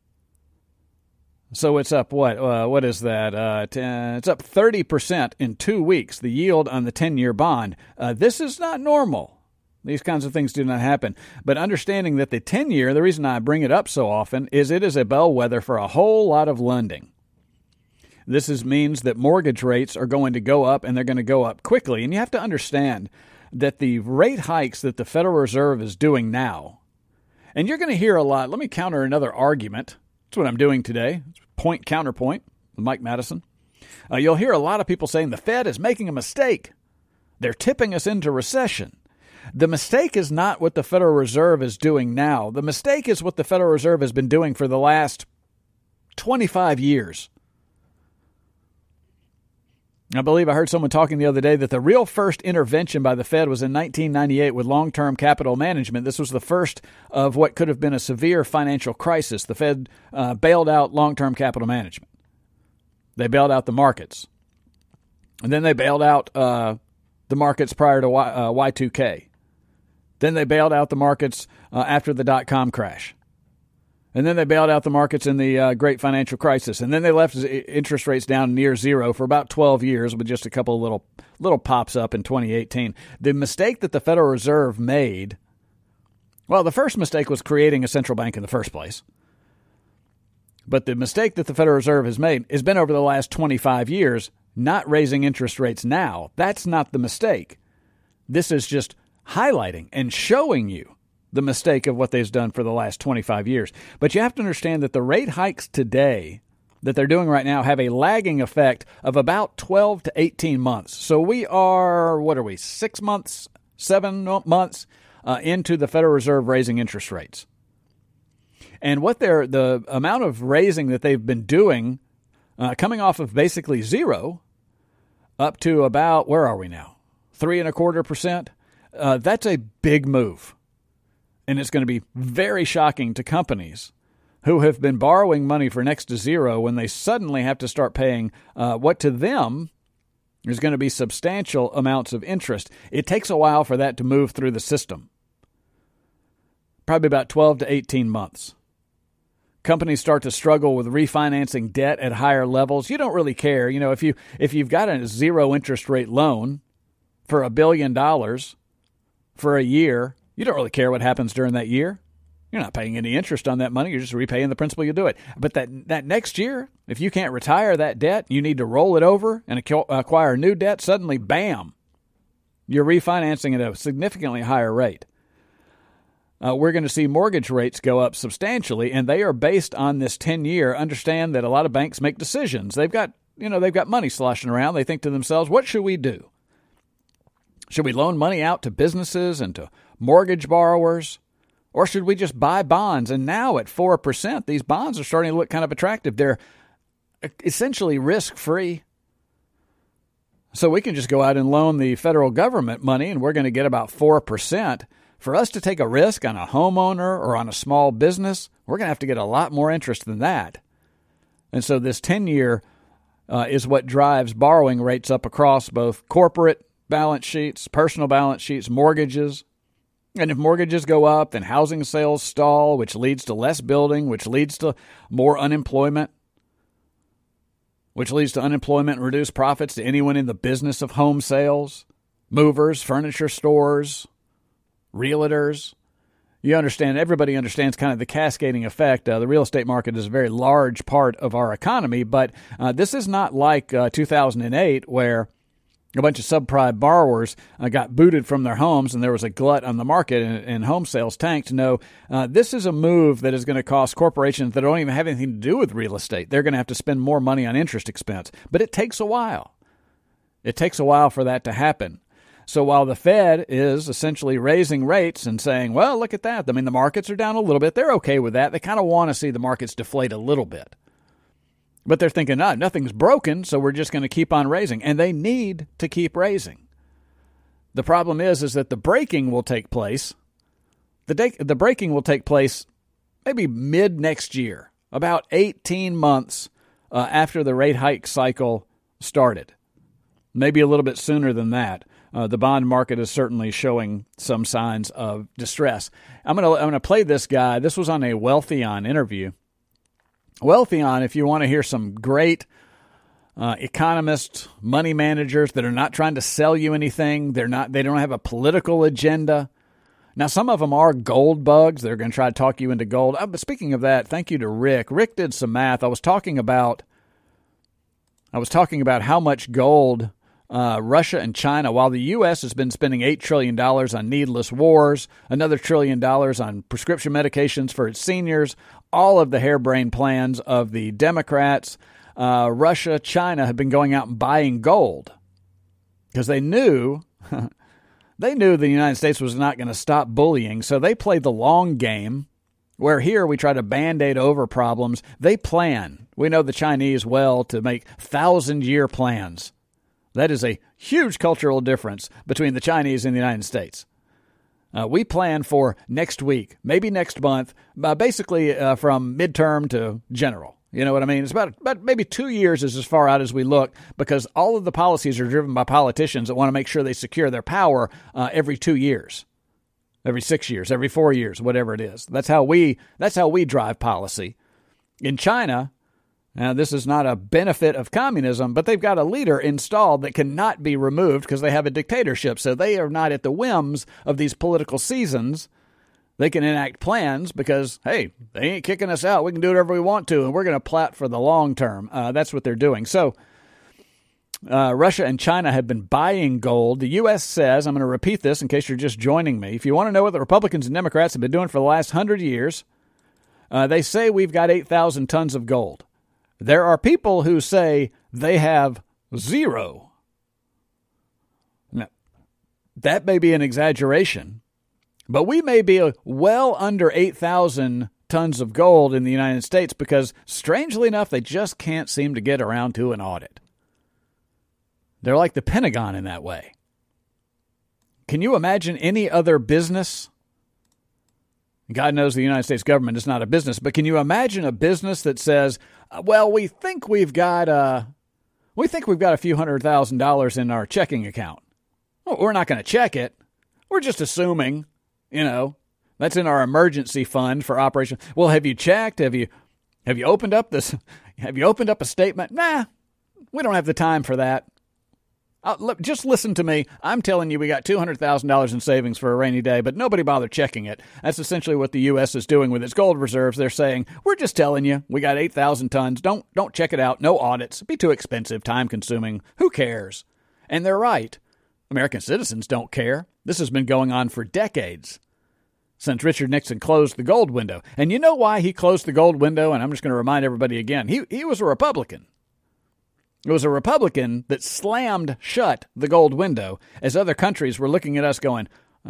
So it's up what? What is that? It's up 30% in 2 weeks, the yield on the 10-year bond. This is not normal. These kinds of things do not happen. But understanding that the 10-year, the reason I bring it up so often is it is a bellwether for a whole lot of lending. This means that mortgage rates are going to go up, and they're going to go up quickly. And you have to understand that the rate hikes that the Federal Reserve is doing now, and you're going to hear a lot. Let me counter another argument. That's what I'm doing today. Point, counterpoint with Mike Madison. You'll hear a lot of people saying the Fed is making a mistake. They're tipping us into recession. The mistake is not what the Federal Reserve is doing now. The mistake is what the Federal Reserve has been doing for the last 25 years. I believe I heard someone talking the other day that the real first intervention by the Fed was in 1998 with long-term capital management. This was the first of what could have been a severe financial crisis. The Fed bailed out long-term capital management. They bailed out the markets. And then they bailed out the markets prior to Y2K. Then they bailed out the markets after the dot-com crash. And then they bailed out the markets in the great financial crisis. And then they left interest rates down near zero for about 12 years with just a couple of little pops up in 2018. The mistake that the Federal Reserve made, well, the first mistake was creating a central bank in the first place. But the mistake that the Federal Reserve has made has been over the last 25 years, not raising interest rates now. That's not the mistake. This is just highlighting and showing you the mistake of what they've done for the last 25 years. But you have to understand that the rate hikes today that they're doing right now have a lagging effect of about 12 to 18 months. So we are, 6 months, 7 months into the Federal Reserve raising interest rates. And the amount of raising that they've been doing, coming off of basically zero up to about, where are we now? 3.25%. That's a big move. And it's going to be very shocking to companies who have been borrowing money for next to zero when they suddenly have to start paying what to them is going to be substantial amounts of interest. It takes a while for that to move through the system. Probably about 12 to 18 months. Companies start to struggle with refinancing debt at higher levels. You don't really care. You know, if you've got a zero interest rate loan for $1 billion for a year, you don't really care what happens during that year. You're not paying any interest on that money. You're just repaying the principal. You do it. But that next year, if you can't retire that debt, you need to roll it over and acquire new debt. Suddenly, bam, you're refinancing at a significantly higher rate. We're going to see mortgage rates go up substantially, and they are based on this 10-year. Understand that a lot of banks make decisions. They've got money sloshing around. They think to themselves, what should we do? Should we loan money out to businesses and to mortgage borrowers? Or should we just buy bonds? And now at 4%, these bonds are starting to look kind of attractive. They're essentially risk-free. So we can just go out and loan the federal government money, and we're going to get about 4%. For us to take a risk on a homeowner or on a small business, we're going to have to get a lot more interest than that. And so this 10-year is what drives borrowing rates up across both corporate balance sheets, personal balance sheets, mortgages. And if mortgages go up, then housing sales stall, which leads to less building, which leads to more unemployment, which leads to unemployment and reduced profits to anyone in the business of home sales, movers, furniture stores, realtors. You understand, everybody understands kind of the cascading effect. The real estate market is a very large part of our economy, but this is not like 2008 where a bunch of subprime borrowers got booted from their homes and there was a glut on the market and home sales tanked. No, this is a move that is going to cost corporations that don't even have anything to do with real estate. They're going to have to spend more money on interest expense. But it takes a while. It takes a while for that to happen. So while the Fed is essentially raising rates and saying, well, look at that. I mean, the markets are down a little bit. They're okay with that. They kind of want to see the markets deflate a little bit. But they're thinking, nothing's broken, so we're just going to keep on raising. And they need to keep raising. The problem is that the breaking will take place. The breaking will take place maybe mid next year, about 18 months after the rate hike cycle started. Maybe a little bit sooner than that. The bond market is certainly showing some signs of distress. I'm gonna play this guy. This was on a Wealthion interview. Wealthion, if you want to hear some great economists, money managers that are not trying to sell you anything, they don't have a political agenda. Now, some of them are gold bugs. They're going to try to talk you into gold. But speaking of that, thank you to Rick. Rick did some math. I was talking about how much gold Russia and China, while the U.S. has been spending $8 trillion on needless wars, another $1 trillion on prescription medications for its seniors, all of the harebrained plans of the Democrats, Russia, China have been going out and buying gold because they knew the United States was not going to stop bullying. So they play the long game, where here we try to Band-Aid over problems. They plan. We know the Chinese well to make 1,000-year plans That is a huge cultural difference between the Chinese and the United States. We plan for next week, maybe next month, basically from midterm to general. You know what I mean? It's about maybe 2 years is as far out as we look, because all of the policies are driven by politicians that want to make sure they secure their power every 2 years, every 6 years, every 4 years, whatever it is. That's how we drive policy. In China, now, this is not a benefit of communism, but they've got a leader installed that cannot be removed because they have a dictatorship. So they are not at the whims of these political seasons. They can enact plans because, hey, they ain't kicking us out. We can do whatever we want to, and we're going to plot for the long term. That's what they're doing. So Russia and China have been buying gold. The U.S. says, I'm going to repeat this in case you're just joining me. If you want to know what the Republicans and Democrats have been doing for the last 100 years, they say we've got 8,000 tons of gold. There are people who say they have zero. Now, that may be an exaggeration, but we may be well under 8,000 tons of gold in the United States because, strangely enough, they just can't seem to get around to an audit. They're like the Pentagon in that way. Can you imagine any other business? God knows the United States government is not a business, but can you imagine a business that says, well, we think we've got a few $100,000 in our checking account. Well, we're not going to check it. We're just assuming, that's in our emergency fund for operation. Well, have you checked? Have you opened up this? Have you opened up a statement? Nah, we don't have the time for that. Just listen to me. I'm telling you we got $200,000 in savings for a rainy day, but nobody bothered checking it. That's essentially what the U.S. is doing with its gold reserves. They're saying, we're just telling you we got 8,000 tons. Don't check it out. No audits. It'd be too expensive, time-consuming. Who cares? And they're right. American citizens don't care. This has been going on for decades, since Richard Nixon closed the gold window. And you know why he closed the gold window? And I'm just going to remind everybody again. He was a Republican. It was a Republican that slammed shut the gold window as other countries were looking at us going,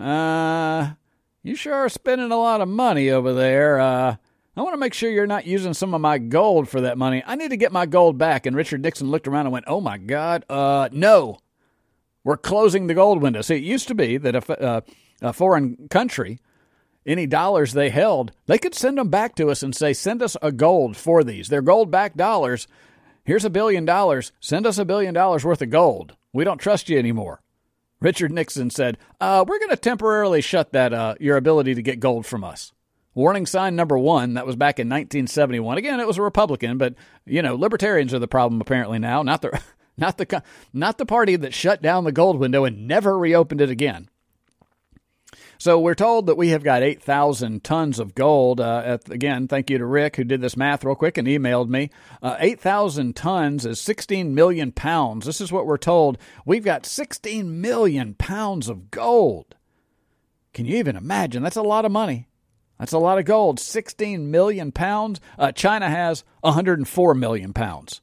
you sure are spending a lot of money over there. I want to make sure you're not using some of my gold for that money. I need to get my gold back. And Richard Nixon looked around and went, oh, my God, no. We're closing the gold window. See, it used to be that a foreign country, any dollars they held, they could send them back to us and say, send us a gold for these. They're gold-backed dollars. Here's $1 billion. Send us $1 billion worth of gold. We don't trust you anymore. Richard Nixon said, we're going to temporarily shut that your ability to get gold from us. Warning sign number 1, that was back in 1971. Again, it was a Republican, but, libertarians are the problem apparently now, not the party that shut down the gold window and never reopened it again. So we're told that we have got 8,000 tons of gold. Again, thank you to Rick, who did this math real quick and emailed me. 8,000 tons is 16 million pounds. This is what we're told. We've got 16 million pounds of gold. Can you even imagine? That's a lot of money. That's a lot of gold. 16 million pounds. China has 104 million pounds.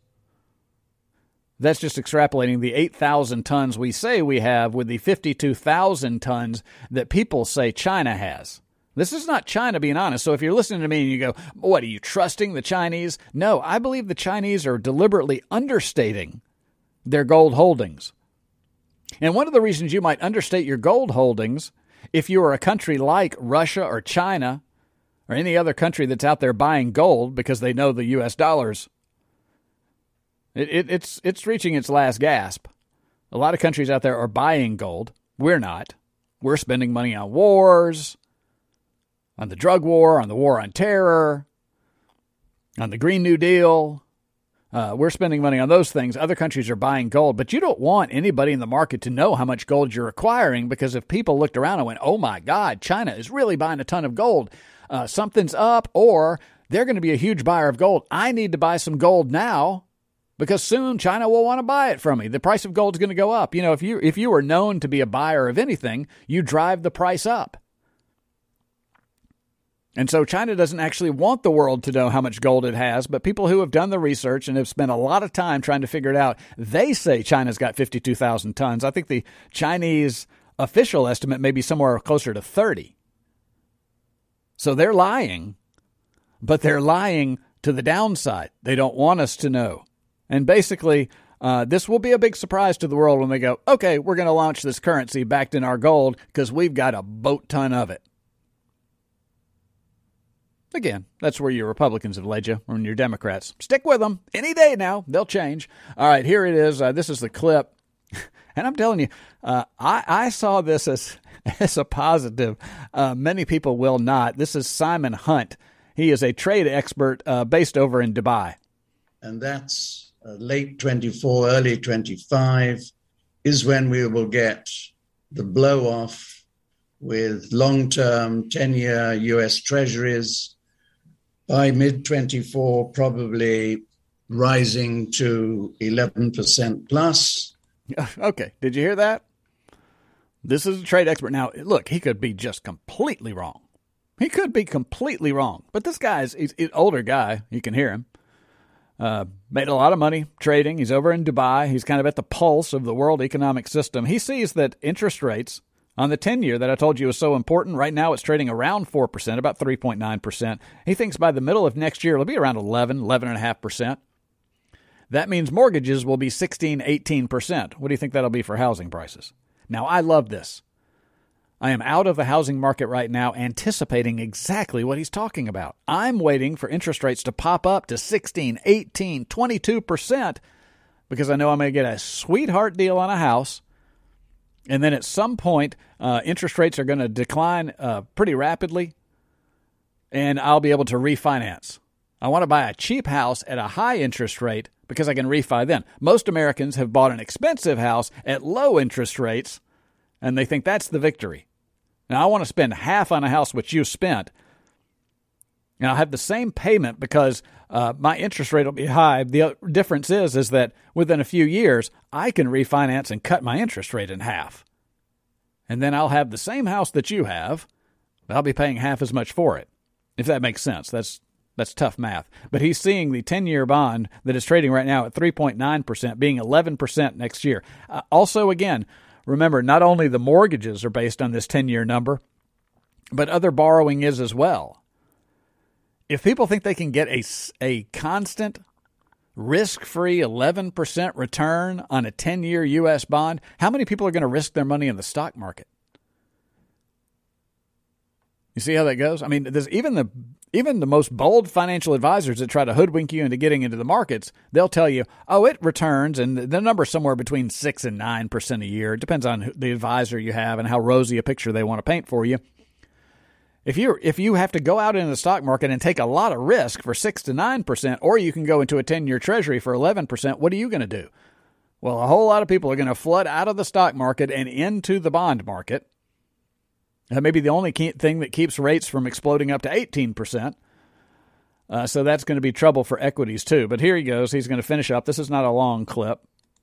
That's just extrapolating the 8,000 tons we say we have with the 52,000 tons that people say China has. This is not China being honest. So if you're listening to me and you go, what, are you trusting the Chinese? No, I believe the Chinese are deliberately understating their gold holdings. And one of the reasons you might understate your gold holdings, if you are a country like Russia or China or any other country that's out there buying gold because they know the U.S. dollars, It's reaching its last gasp. A lot of countries out there are buying gold. We're not. We're spending money on wars, on the drug war, on the war on terror, on the Green New Deal. We're spending money on those things. Other countries are buying gold, but you don't want anybody in the market to know how much gold you're acquiring, because if people looked around and went, oh my God, China is really buying a ton of gold, something's up, or they're going to be a huge buyer of gold. I need to buy some gold now, because soon China will want to buy it from me. The price of gold is going to go up. If you are known to be a buyer of anything, you drive the price up. And so China doesn't actually want the world to know how much gold it has, but people who have done the research and have spent a lot of time trying to figure it out, they say China's got 52,000 tons. I think the Chinese official estimate may be somewhere closer to 30. So they're lying, but they're lying to the downside. They don't want us to know. And basically, This will be a big surprise to the world when they go, okay, we're going to launch this currency backed in our gold because we've got a boat ton of it. Again, that's where your Republicans have led you, or your Democrats. Stick with them. Any day now, they'll change. All right, here it is. This is the clip. And I'm telling you, I saw this as a positive. Many people will not. This is Simon Hunt. He is a trade expert based over in Dubai. And that's late 24, early 25 is when we will get the blow-off with long-term 10-year U.S. Treasuries. By mid-24, probably rising to 11% plus. Okay, did you hear that? This is a trade expert. Now, look, he could be just completely wrong. He could be completely wrong. But this guy's he's an older guy. You can hear him. Made a lot of money trading. He's over in Dubai. He's kind of at the pulse of the world economic system. He sees that interest rates on the 10-year that I told you is so important, right now it's trading around 4%, about 3.9%. He thinks by the middle of next year it'll be around 11.5%. That means mortgages will be 16, 18%. What do you think that'll be for housing prices? Now, I love this. I am out of the housing market right now anticipating exactly what he's talking about. I'm waiting for interest rates to pop up to 16, 18, 22% because I know I'm going to get a sweetheart deal on a house. And then at some point, interest rates are going to decline pretty rapidly, and I'll be able to refinance. I want to buy a cheap house at a high interest rate because I can refi then. Most Americans have bought an expensive house at low interest rates, and they think that's the victory. Now, I want to spend half on a house which you spent, and I'll have the same payment because my interest rate will be high. The difference is that within a few years, I can refinance and cut my interest rate in half. And then I'll have the same house that you have, but I'll be paying half as much for it, if that makes sense. That's tough math. But he's seeing the 10-year bond that is trading right now at 3.9% being 11% next year. Also, again, remember, not only the mortgages are based on this 10-year number, but other borrowing is as well. If people think they can get a constant, risk-free 11% return on a 10-year U.S. bond, how many people are going to risk their money in the stock market? You see how that goes? I mean, there's even the most bold financial advisors that try to hoodwink you into getting into the markets, they'll tell you, oh, it returns, and the number's somewhere between 6 and 9% a year. It depends on the advisor you have and how rosy a picture they want to paint for you. If you have to go out into the stock market and take a lot of risk for 6 to 9%, or you can go into a 10-year treasury for 11%, what are you going to do? Well, a whole lot of people are going to flood out of the stock market and into the bond market. That may be the only thing that keeps rates from exploding up to 18%. So that's going to be trouble for equities too. But here he goes. He's going to finish up. This is not a long clip.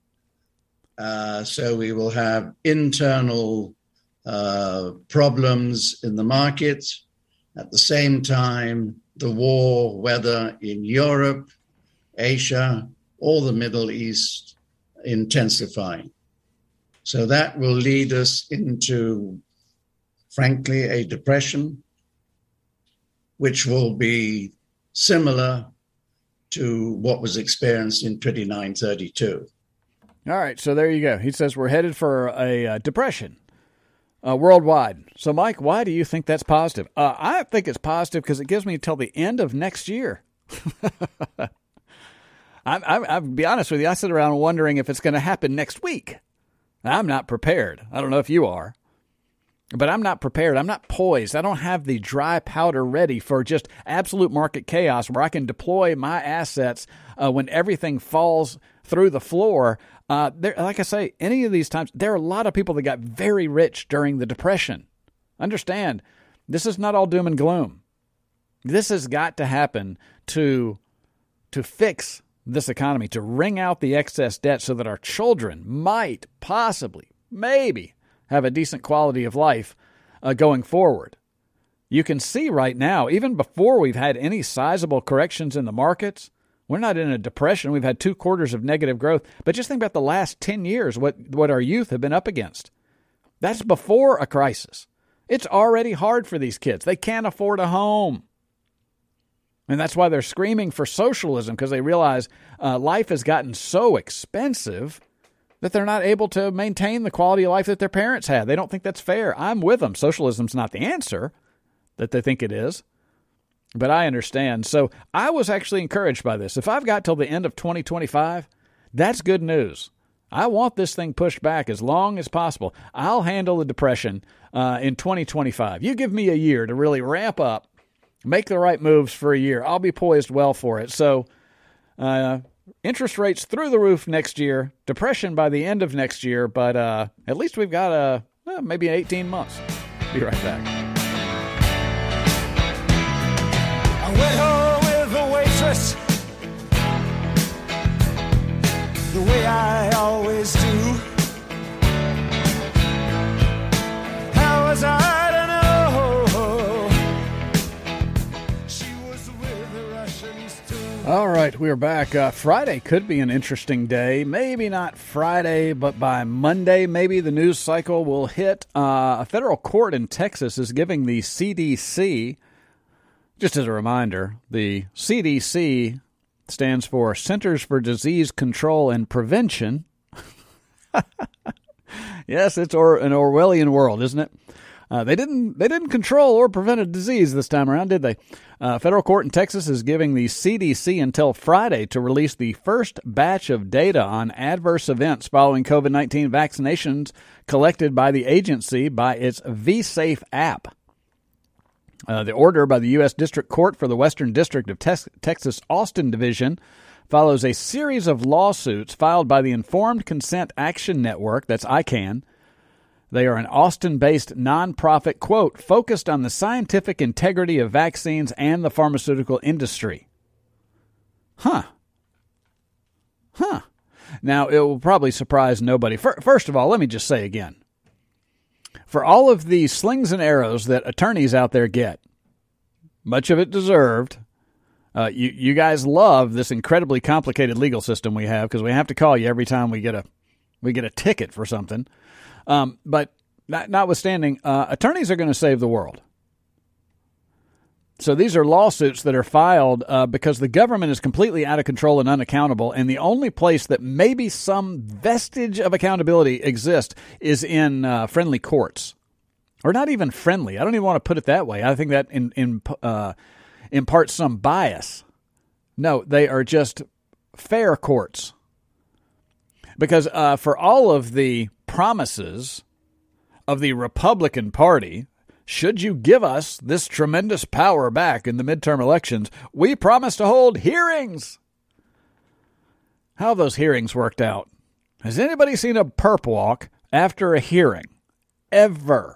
So we will have internal problems in the market. At the same time, the war, whether in Europe, Asia, or the Middle East, intensifying. So that will lead us into, frankly, a depression, which will be similar to what was experienced in 29-32. All right, so there you go. He says we're headed for a depression. Worldwide. So, Mike, why do you think that's positive? I think it's positive because it gives me until the end of next year. I'll be honest with you. I sit around wondering if it's going to happen next week. I'm not prepared. I don't know if you are. But I'm not prepared. I'm not poised. I don't have the dry powder ready for just absolute market chaos where I can deploy my assets when everything falls through the floor. Like I say, any of these times, there are a lot of people that got very rich during the Depression. Understand, this is not all doom and gloom. This has got to happen to fix this economy, to wring out the excess debt so that our children might possibly, maybe, have a decent quality of life going forward. You can see right now, even before we've had any sizable corrections in the markets, we're not in a depression. We've had 2 quarters of negative growth. But just think about the last 10 years, what our youth have been up against. That's before a crisis. It's already hard for these kids. They can't afford a home. And that's why they're screaming for socialism, because they realize life has gotten so expensive that they're not able to maintain the quality of life that their parents had. They don't think that's fair. I'm with them. Socialism's not the answer that they think it is, but I understand. So I was actually encouraged by this. If I've got till the end of 2025, that's good news. I want this thing pushed back as long as possible. I'll handle the depression in 2025. You give me a year to really ramp up, make the right moves for a year. I'll be poised well for it. So interest rates through the roof next year, depression by the end of next year, but at least we've got maybe 18 months. Be right back. I went home with the waitress the way I always do. How was I to know she was with the Russians too? All right, we are back. Friday could be an interesting day. Maybe not Friday, but by Monday, maybe the news cycle will hit. A federal court in Texas is giving the CDC, just as a reminder, the CDC stands for Centers for Disease Control and Prevention. Yes, it's an Orwellian world, isn't it? They didn't control or prevent a disease this time around, did they? Federal court in Texas is giving the CDC until Friday to release the first batch of data on adverse events following COVID-19 vaccinations collected by the agency by its VSafe app. The order by the U.S. District Court for the Western District of Texas Austin Division follows a series of lawsuits filed by the Informed Consent Action Network, that's ICANN. They are an Austin-based nonprofit, quote, focused on the scientific integrity of vaccines and the pharmaceutical industry. Huh. Now, it will probably surprise nobody. First of all, let me just say again, for all of the slings and arrows that attorneys out there get, much of it deserved, you guys love this incredibly complicated legal system we have because we have to call you every time we get a ticket for something. But notwithstanding, attorneys are going to save the world. So these are lawsuits that are filed because the government is completely out of control and unaccountable, and the only place that maybe some vestige of accountability exists is in friendly courts. Or not even friendly. I don't even want to put it that way. I think that imparts some bias. No, they are just fair courts. Because for all of the promises of the Republican Party, should you give us this tremendous power back in the midterm elections, we promise to hold hearings. How have those hearings worked out? Has anybody seen a perp walk after a hearing? Ever.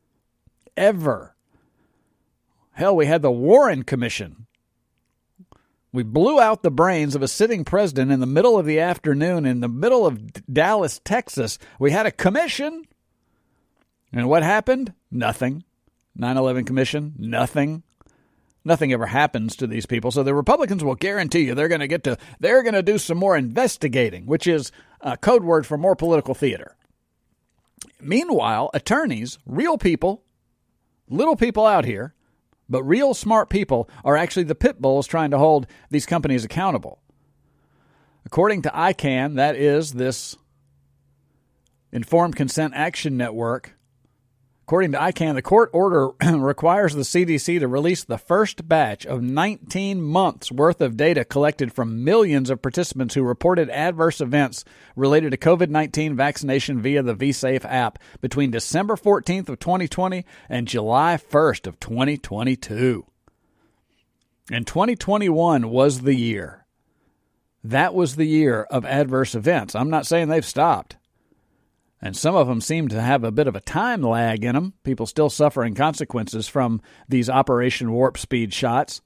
Hell, we had the Warren Commission. We blew out the brains of a sitting president in the middle of the afternoon in the middle of Dallas, Texas. We had a commission. And what happened? Nothing. 9/11 Commission, nothing. Nothing ever happens to these people. So the Republicans will guarantee you they're going to do some more investigating, which is a code word for more political theater. Meanwhile, attorneys, real people, little people out here, but real smart people are actually the pit bulls trying to hold these companies accountable. According to ICANN, that is this Informed Consent Action Network, according to ICANN, the court order requires the CDC to release the first batch of 19 months' worth of data collected from millions of participants who reported adverse events related to COVID-19 vaccination via the VSafe app between December 14th of 2020 and July 1st of 2022. And 2021 was the year. That was the year of adverse events. I'm not saying they've stopped. And some of them seem to have a bit of a time lag in them. People still suffering consequences from these Operation Warp Speed shots.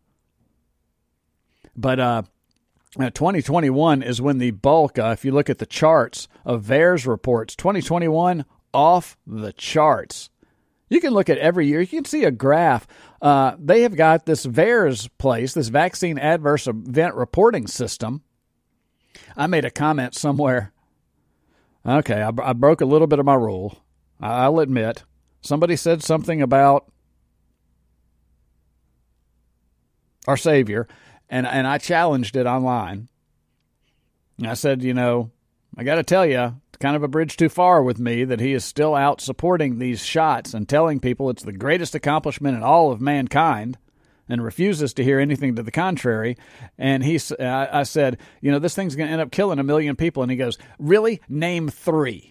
But 2021 is when the bulk, if you look at the charts of VAERS reports, 2021 off the charts. You can look at every year. You can see a graph. They have got this VAERS place, this Vaccine Adverse Event Reporting System. I made a comment somewhere. Okay, I broke a little bit of my rule. I'll admit. Somebody said something about our Savior, and I challenged it online. And I said, I got to tell you, it's kind of a bridge too far with me that he is still out supporting these shots and telling people it's the greatest accomplishment in all of mankind and refuses to hear anything to the contrary. And I said, this thing's going to end up killing 1 million people. And he goes, really? Name 3.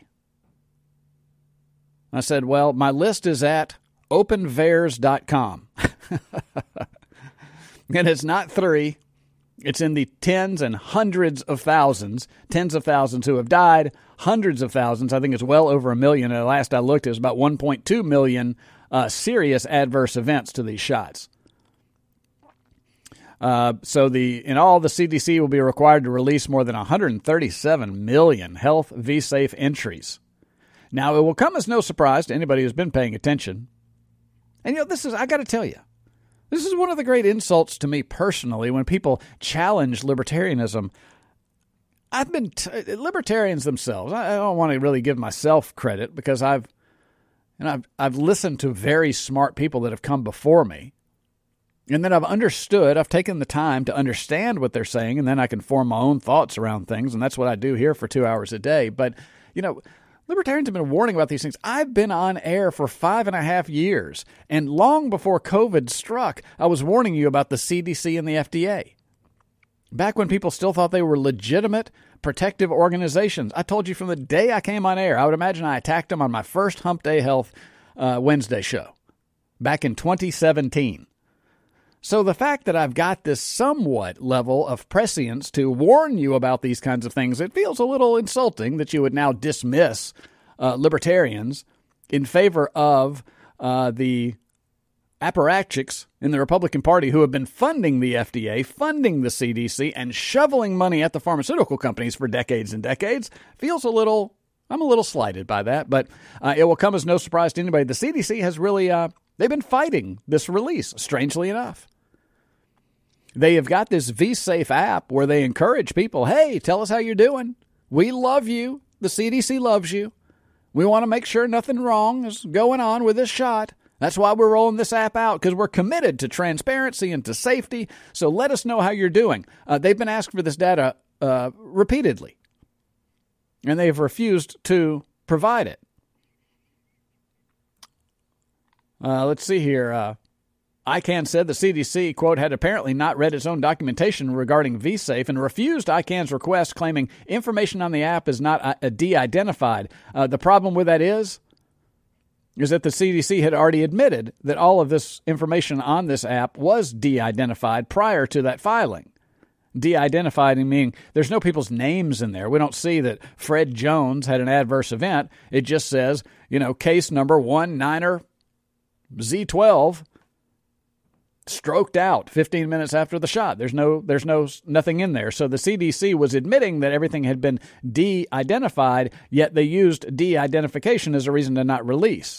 I said, well, my list is at openvaers.com. And it's not 3. It's in the tens and hundreds of thousands, tens of thousands who have died, hundreds of thousands. I think it's well over 1 million. And last I looked, it was about 1.2 million serious adverse events to these shots. So in all, the CDC will be required to release more than 137 million health V-Safe entries. Now, it will come as no surprise to anybody who's been paying attention. And, I got to tell you, this is one of the great insults to me personally when people challenge libertarianism. I've been libertarians themselves. I don't want to really give myself credit because I've listened to very smart people that have come before me. And then I've taken the time to understand what they're saying, and then I can form my own thoughts around things, and that's what I do here for 2 hours a day. But, libertarians have been warning about these things. I've been on air for 5.5 years, and long before COVID struck, I was warning you about the CDC and the FDA. Back when people still thought they were legitimate protective organizations. I told you from the day I came on air, I would imagine I attacked them on my first Hump Day Health Wednesday show back in 2017. So the fact that I've got this somewhat level of prescience to warn you about these kinds of things, it feels a little insulting that you would now dismiss libertarians in favor of the apparatchiks in the Republican Party who have been funding the FDA, funding the CDC, and shoveling money at the pharmaceutical companies for decades and decades. I'm a little slighted by that, but it will come as no surprise to anybody. The CDC has really, they've been fighting this release, strangely enough. They have got this V-Safe app where they encourage people, hey, tell us how you're doing. We love you. The CDC loves you. We want to make sure nothing wrong is going on with this shot. That's why we're rolling this app out, because we're committed to transparency and to safety. So let us know how you're doing. They've been asked for this data repeatedly, and they've refused to provide it. Let's see here. ICANN said the CDC, quote, had apparently not read its own documentation regarding V-Safe and refused ICANN's request, claiming information on the app is not de-identified. The problem with that is that the CDC had already admitted that all of this information on this app was de-identified prior to that filing. De-identified meaning there's no people's names in there. We don't see that Fred Jones had an adverse event. It just says, case number 19Z12 stroked out 15 minutes after the shot. There's nothing in there. So the CDC was admitting that everything had been de-identified, yet they used de-identification as a reason to not release.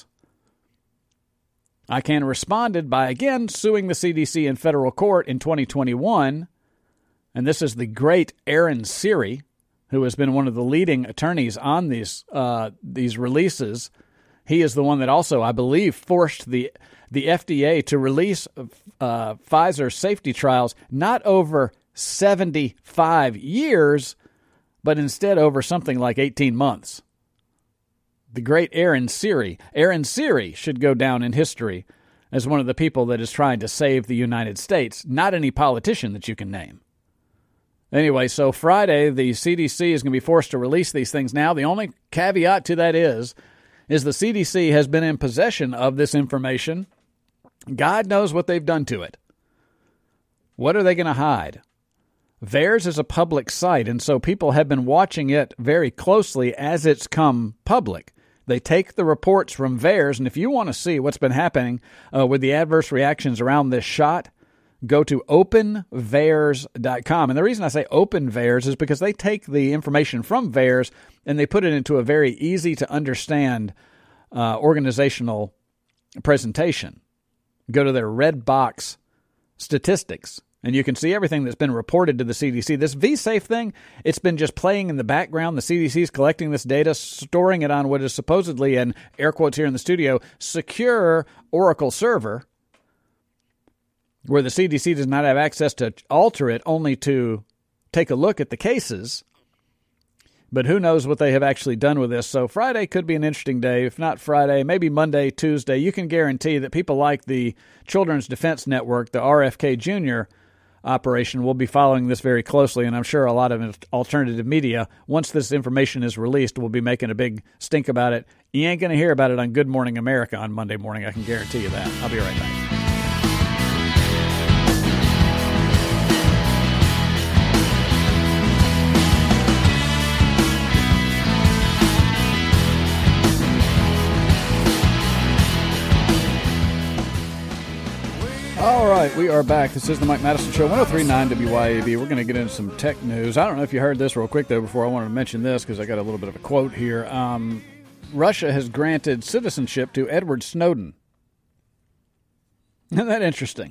ICANN responded by again suing the CDC in federal court in 2021. And this is the great Aaron Siri, who has been one of the leading attorneys on these releases. He is the one that also, I believe, forced the FDA to release Pfizer's safety trials not over 75 years, but instead over something like 18 months. The great Aaron Siri. Aaron Siri should go down in history as one of the people that is trying to save the United States, not any politician that you can name. Anyway, so Friday, the CDC is going to be forced to release these things now. The only caveat to that is the CDC has been in possession of this information. God knows what they've done to it. What are they going to hide? VAERS is a public site, and so people have been watching it very closely as it's come public. They take the reports from VAERS, and if you want to see what's been happening with the adverse reactions around this shot, go to openvaers.com. And the reason I say openvaers is because they take the information from VAERS and they put it into a very easy-to-understand organizational presentation. Go to their red box statistics, and you can see everything that's been reported to the CDC. This V-Safe thing, it's been just playing in the background. The CDC is collecting this data, storing it on what is supposedly, and air quotes here in the studio, secure Oracle server. where the CDC does not have access to alter it, only to take a look at the cases. But who knows what they have actually done with this. So Friday could be an interesting day. If not Friday, maybe Monday, Tuesday. You can guarantee that people like the Children's Defense Network, the RFK Jr. operation, will be following this very closely. And I'm sure a lot of alternative media, once this information is released, will be making a big stink about it. You ain't going to hear about it on Good Morning America on Monday morning. I can guarantee you that. I'll be right back. All right, we are back. This is the Mike Madison Show, 103.9 WYAB. We're going to get into some tech news. I don't know if you heard this real quick, though, before I wanted to mention this, because I got a little bit of a quote here. Russia has granted citizenship to Edward Snowden. Isn't that interesting?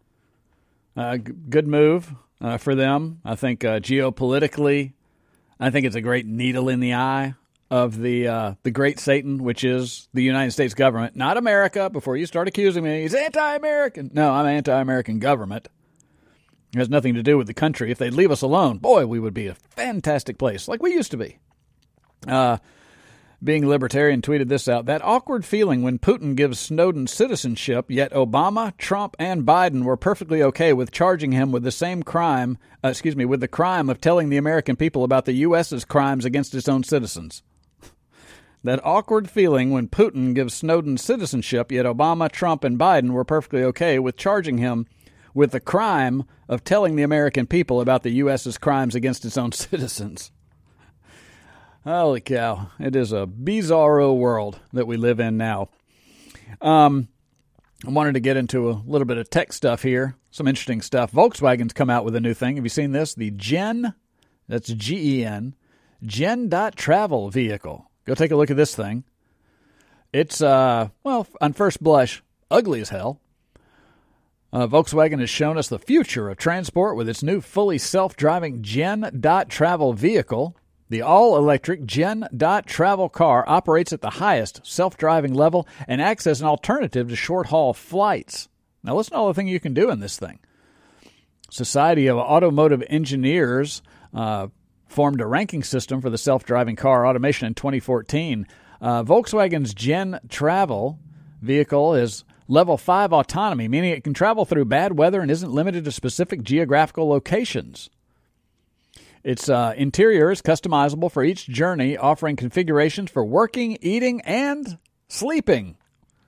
Good move for them. I think geopolitically, I think it's a great needle in the eye of the great Satan, which is the United States government, not America. Before you start accusing me, he's anti-American. No, I'm anti-American government. It has nothing to do with the country. If they'd leave us alone, boy, we would be a fantastic place, like we used to be. Being Libertarian tweeted this out. That awkward feeling when Putin gives Snowden citizenship, yet Obama, Trump, and Biden were perfectly okay with charging him with the same crime, with the crime of telling the American people about the U.S.'s crimes against its own citizens. That awkward feeling when Putin gives Snowden citizenship, yet Obama, Trump, and Biden were perfectly okay with charging him with the crime of telling the American people about the U.S.'s crimes against its own citizens. Holy cow. It is a bizarro world that we live in now. I wanted to get into a little bit of tech stuff here. Some interesting stuff. Volkswagen's come out with a new thing. Have you seen this? The Gen, that's Gen, Gen.travel vehicle. Go take a look at this thing. It's, on first blush, ugly as hell. Volkswagen has shown us the future of transport with its new fully self-driving Gen.travel vehicle. The all-electric Gen.travel car operates at the highest self-driving level and acts as an alternative to short-haul flights. Now, listen to all the things you can do in this thing. Society of Automotive Engineers formed a ranking system for the self-driving car automation in 2014. Volkswagen's Gen.travel vehicle is level 5 autonomy, meaning it can travel through bad weather and isn't limited to specific geographical locations. Its interior is customizable for each journey, offering configurations for working, eating, and sleeping.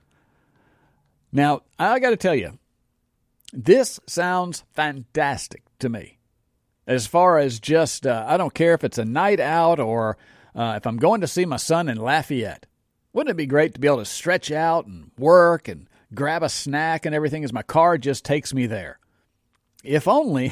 Now, I got to tell you, this sounds fantastic to me. As far as just, I don't care if it's a night out or if I'm going to see my son in Lafayette. Wouldn't it be great to be able to stretch out and work and grab a snack and everything as my car just takes me there? If only...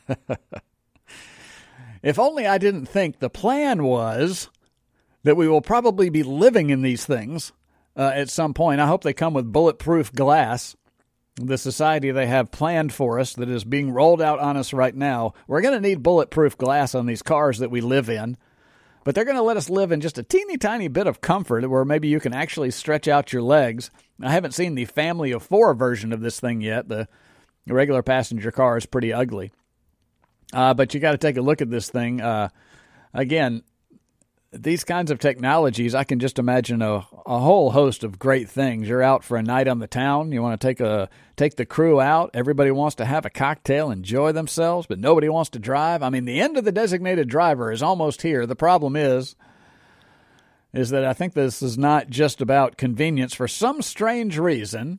If only I didn't think the plan was that we will probably be living in these things at some point. I hope they come with bulletproof glass. The society they have planned for us that is being rolled out on us right now. We're going to need bulletproof glass on these cars that we live in. But they're going to let us live in just a teeny tiny bit of comfort where maybe you can actually stretch out your legs. I haven't seen the family of 4 version of this thing yet. The regular passenger car is pretty ugly. But you got to take a look at this thing. Again, these kinds of technologies, I can just imagine a whole host of great things. You're out for a night on the town. You want to take the crew out. Everybody wants to have a cocktail, enjoy themselves, but nobody wants to drive. I mean, the end of the designated driver is almost here. The problem is that I think this is not just about convenience. For some strange reason,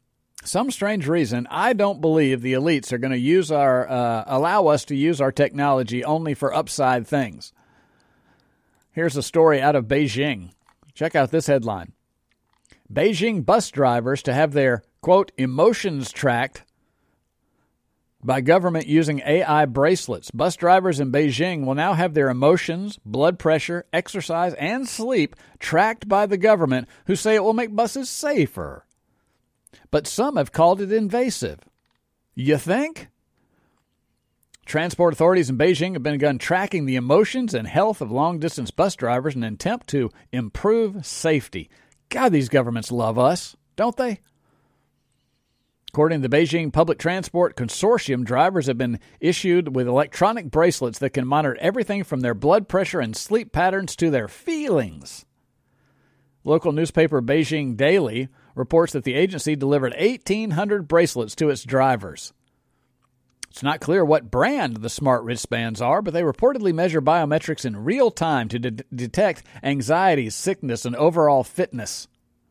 I don't believe the elites are going to allow us to use our technology only for upside things. Here's a story out of Beijing. Check out this headline. Beijing bus drivers to have their, quote, emotions tracked by government using AI bracelets. Bus drivers in Beijing will now have their emotions, blood pressure, exercise, and sleep tracked by the government, who say it will make buses safer. But some have called it invasive. You think? Transport authorities in Beijing have begun tracking the emotions and health of long-distance bus drivers in an attempt to improve safety. God, these governments love us, don't they? According to the Beijing Public Transport Consortium, drivers have been issued with electronic bracelets that can monitor everything from their blood pressure and sleep patterns to their feelings. Local newspaper Beijing Daily reports that the agency delivered 1,800 bracelets to its drivers. It's not clear what brand the smart wristbands are, but they reportedly measure biometrics in real time to detect anxiety, sickness, and overall fitness.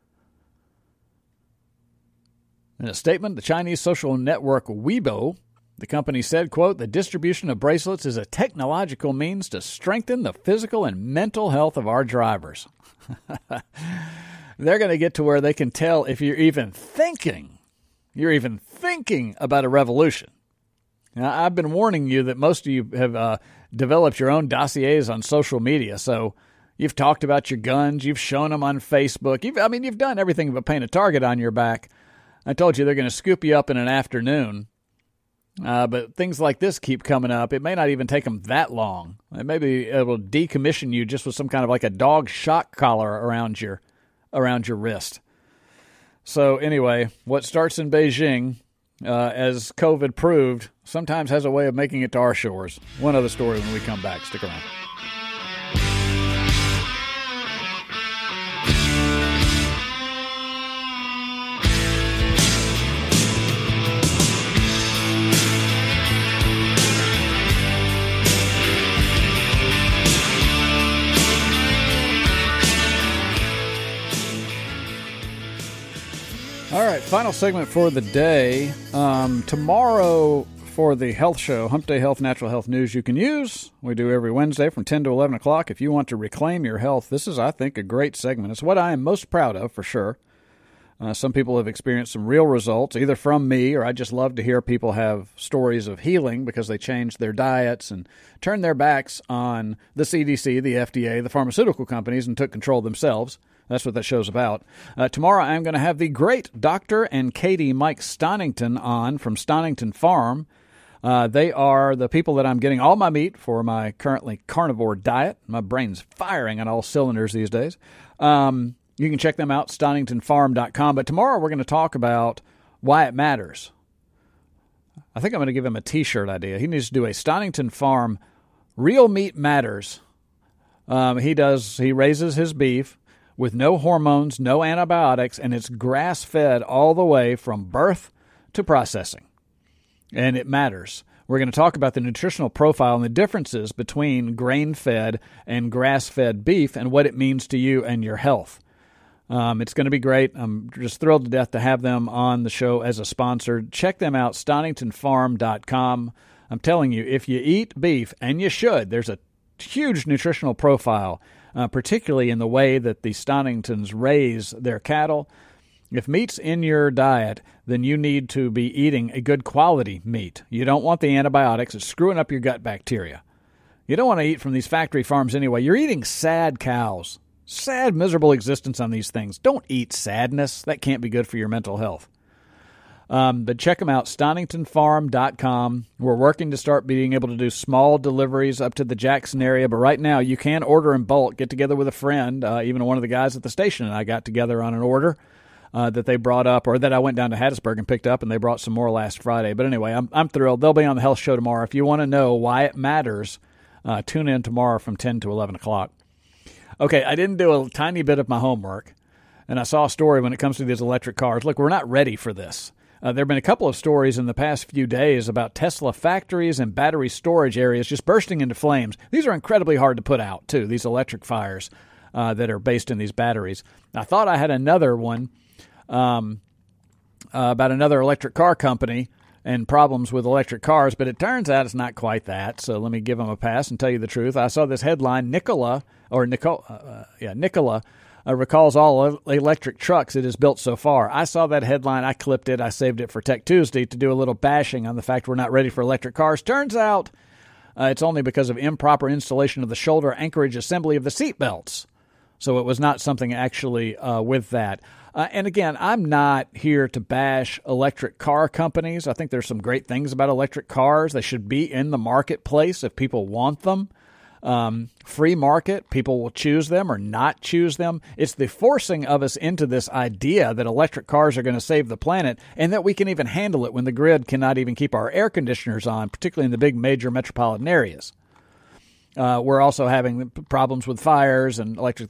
In a statement, the Chinese social network Weibo, the company said, quote, "The distribution of bracelets is a technological means to strengthen the physical and mental health of our drivers." They're going to get to where they can tell if you're even thinking about a revolution. Now, I've been warning you that most of you have developed your own dossiers on social media, so you've talked about your guns, you've shown them on Facebook, you've done everything but paint a target on your back. I told you they're going to scoop you up in an afternoon, but things like this keep coming up. It may not even take them that long. They may be able to decommission you just with some kind of like a dog shock collar around your wrist. So anyway, what starts in Beijing, as COVID proved, sometimes has a way of making it to our shores. One other story when we come back. Stick around. All right, final segment for the day. Tomorrow for the health show, Hump Day Health, Natural Health News you can use. We do every Wednesday from 10 to 11 o'clock. If you want to reclaim your health, this is, I think, a great segment. It's what I am most proud of, for sure. Some people have experienced some real results, either from me, or I just love to hear people have stories of healing because they changed their diets and turned their backs on the CDC, the FDA, the pharmaceutical companies, and took control themselves. That's what that show's about. Tomorrow I'm going to have the great Dr. and Katie Mike Stonington on from Stonington Farm. They are the people that I'm getting all my meat for my currently carnivore diet. My brain's firing on all cylinders these days. You can check them out, stoningtonfarm.com. But tomorrow we're going to talk about why it matters. I think I'm going to give him a T-shirt idea. He needs to do a Stonington Farm Real Meat Matters. He raises his beef with no hormones, no antibiotics, and it's grass-fed all the way from birth to processing. And it matters. We're going to talk about the nutritional profile and the differences between grain-fed and grass-fed beef and what it means to you and your health. It's going to be great. I'm just thrilled to death to have them on the show as a sponsor. Check them out, stoningtonfarm.com. I'm telling you, if you eat beef, and you should, there's a huge nutritional profile, particularly in the way that the Stoningtons raise their cattle. If meat's in your diet, then you need to be eating a good quality meat. You don't want the antibiotics. It's screwing up your gut bacteria. You don't want to eat from these factory farms anyway. You're eating sad cows. Sad, miserable existence on these things. Don't eat sadness. That can't be good for your mental health. But check them out, stoningtonfarm.com. We're working to start being able to do small deliveries up to the Jackson area, but right now you can order in bulk. Get together with a friend. Even one of the guys at the station and I got together on an order that they brought up, or that I went down to Hattiesburg and picked up, and they brought some more last Friday. But anyway, I'm thrilled. They'll be on the health show tomorrow. If you want to know why it matters, tune in tomorrow from 10 to 11 o'clock. Okay, I didn't do a tiny bit of my homework, and I saw a story when it comes to these electric cars. Look, we're not ready for this. There have been a couple of stories in the past few days about Tesla factories and battery storage areas just bursting into flames. These are incredibly hard to put out, too, these electric fires that are based in these batteries. I thought I had another one about another electric car company and problems with electric cars, but it turns out it's not quite that. So let me give them a pass and tell you the truth. I saw this headline: Nikola recalls all electric trucks it has built so far. I saw that headline. I clipped it. I saved it for Tech Tuesday to do a little bashing on the fact we're not ready for electric cars. Turns out it's only because of improper installation of the shoulder anchorage assembly of the seat belts. So it was not something actually with that. And again, I'm not here to bash electric car companies. I think there's some great things about electric cars. They should be in the marketplace if people want them. free market. People will choose them or not choose them. It's the forcing of us into this idea that electric cars are going to save the planet and that we can even handle it when the grid cannot even keep our air conditioners on, particularly in the big major metropolitan areas. We're also having problems with fires and electric.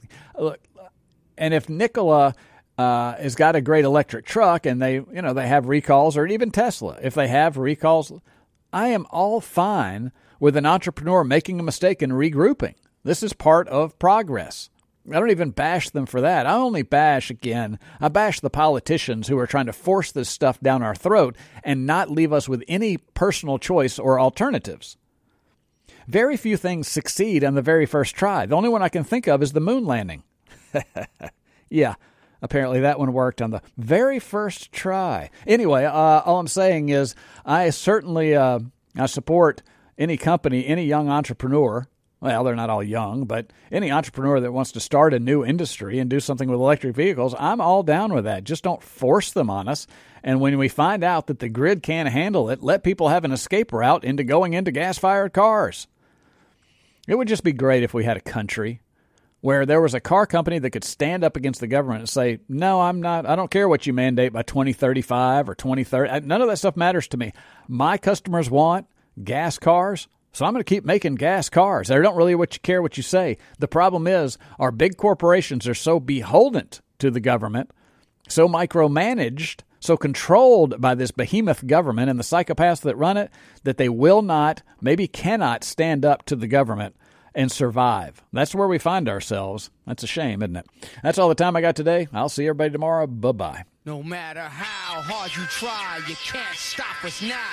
And if Nikola has got a great electric truck and they have recalls, or even Tesla, if they have recalls, I am all fine with an entrepreneur making a mistake and regrouping. This is part of progress. I don't even bash them for that. I bash the politicians who are trying to force this stuff down our throat and not leave us with any personal choice or alternatives. Very few things succeed on the very first try. The only one I can think of is the moon landing. Yeah, apparently that one worked on the very first try. Anyway, all I'm saying is I certainly I support any company, any young entrepreneur. Well, they're not all young, but any entrepreneur that wants to start a new industry and do something with electric vehicles, I'm all down with that. Just don't force them on us. And when we find out that the grid can't handle it, let people have an escape route into going into gas-fired cars. It would just be great if we had a country where there was a car company that could stand up against the government and say, no, I don't care what you mandate by 2035 or 2030. None of that stuff matters to me. My customers want gas cars, so I'm going to keep making gas cars. I don't really care what you say. The problem is our big corporations are so beholden to the government, so micromanaged, so controlled by this behemoth government and the psychopaths that run it, that they will not, maybe cannot stand up to the government and survive. That's where we find ourselves. That's a shame, isn't it? That's all the time I got today. I'll see everybody tomorrow. Bye-bye. No matter how hard you try, you can't stop us now.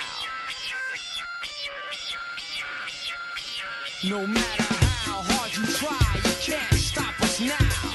No matter how hard you try, you can't stop us now.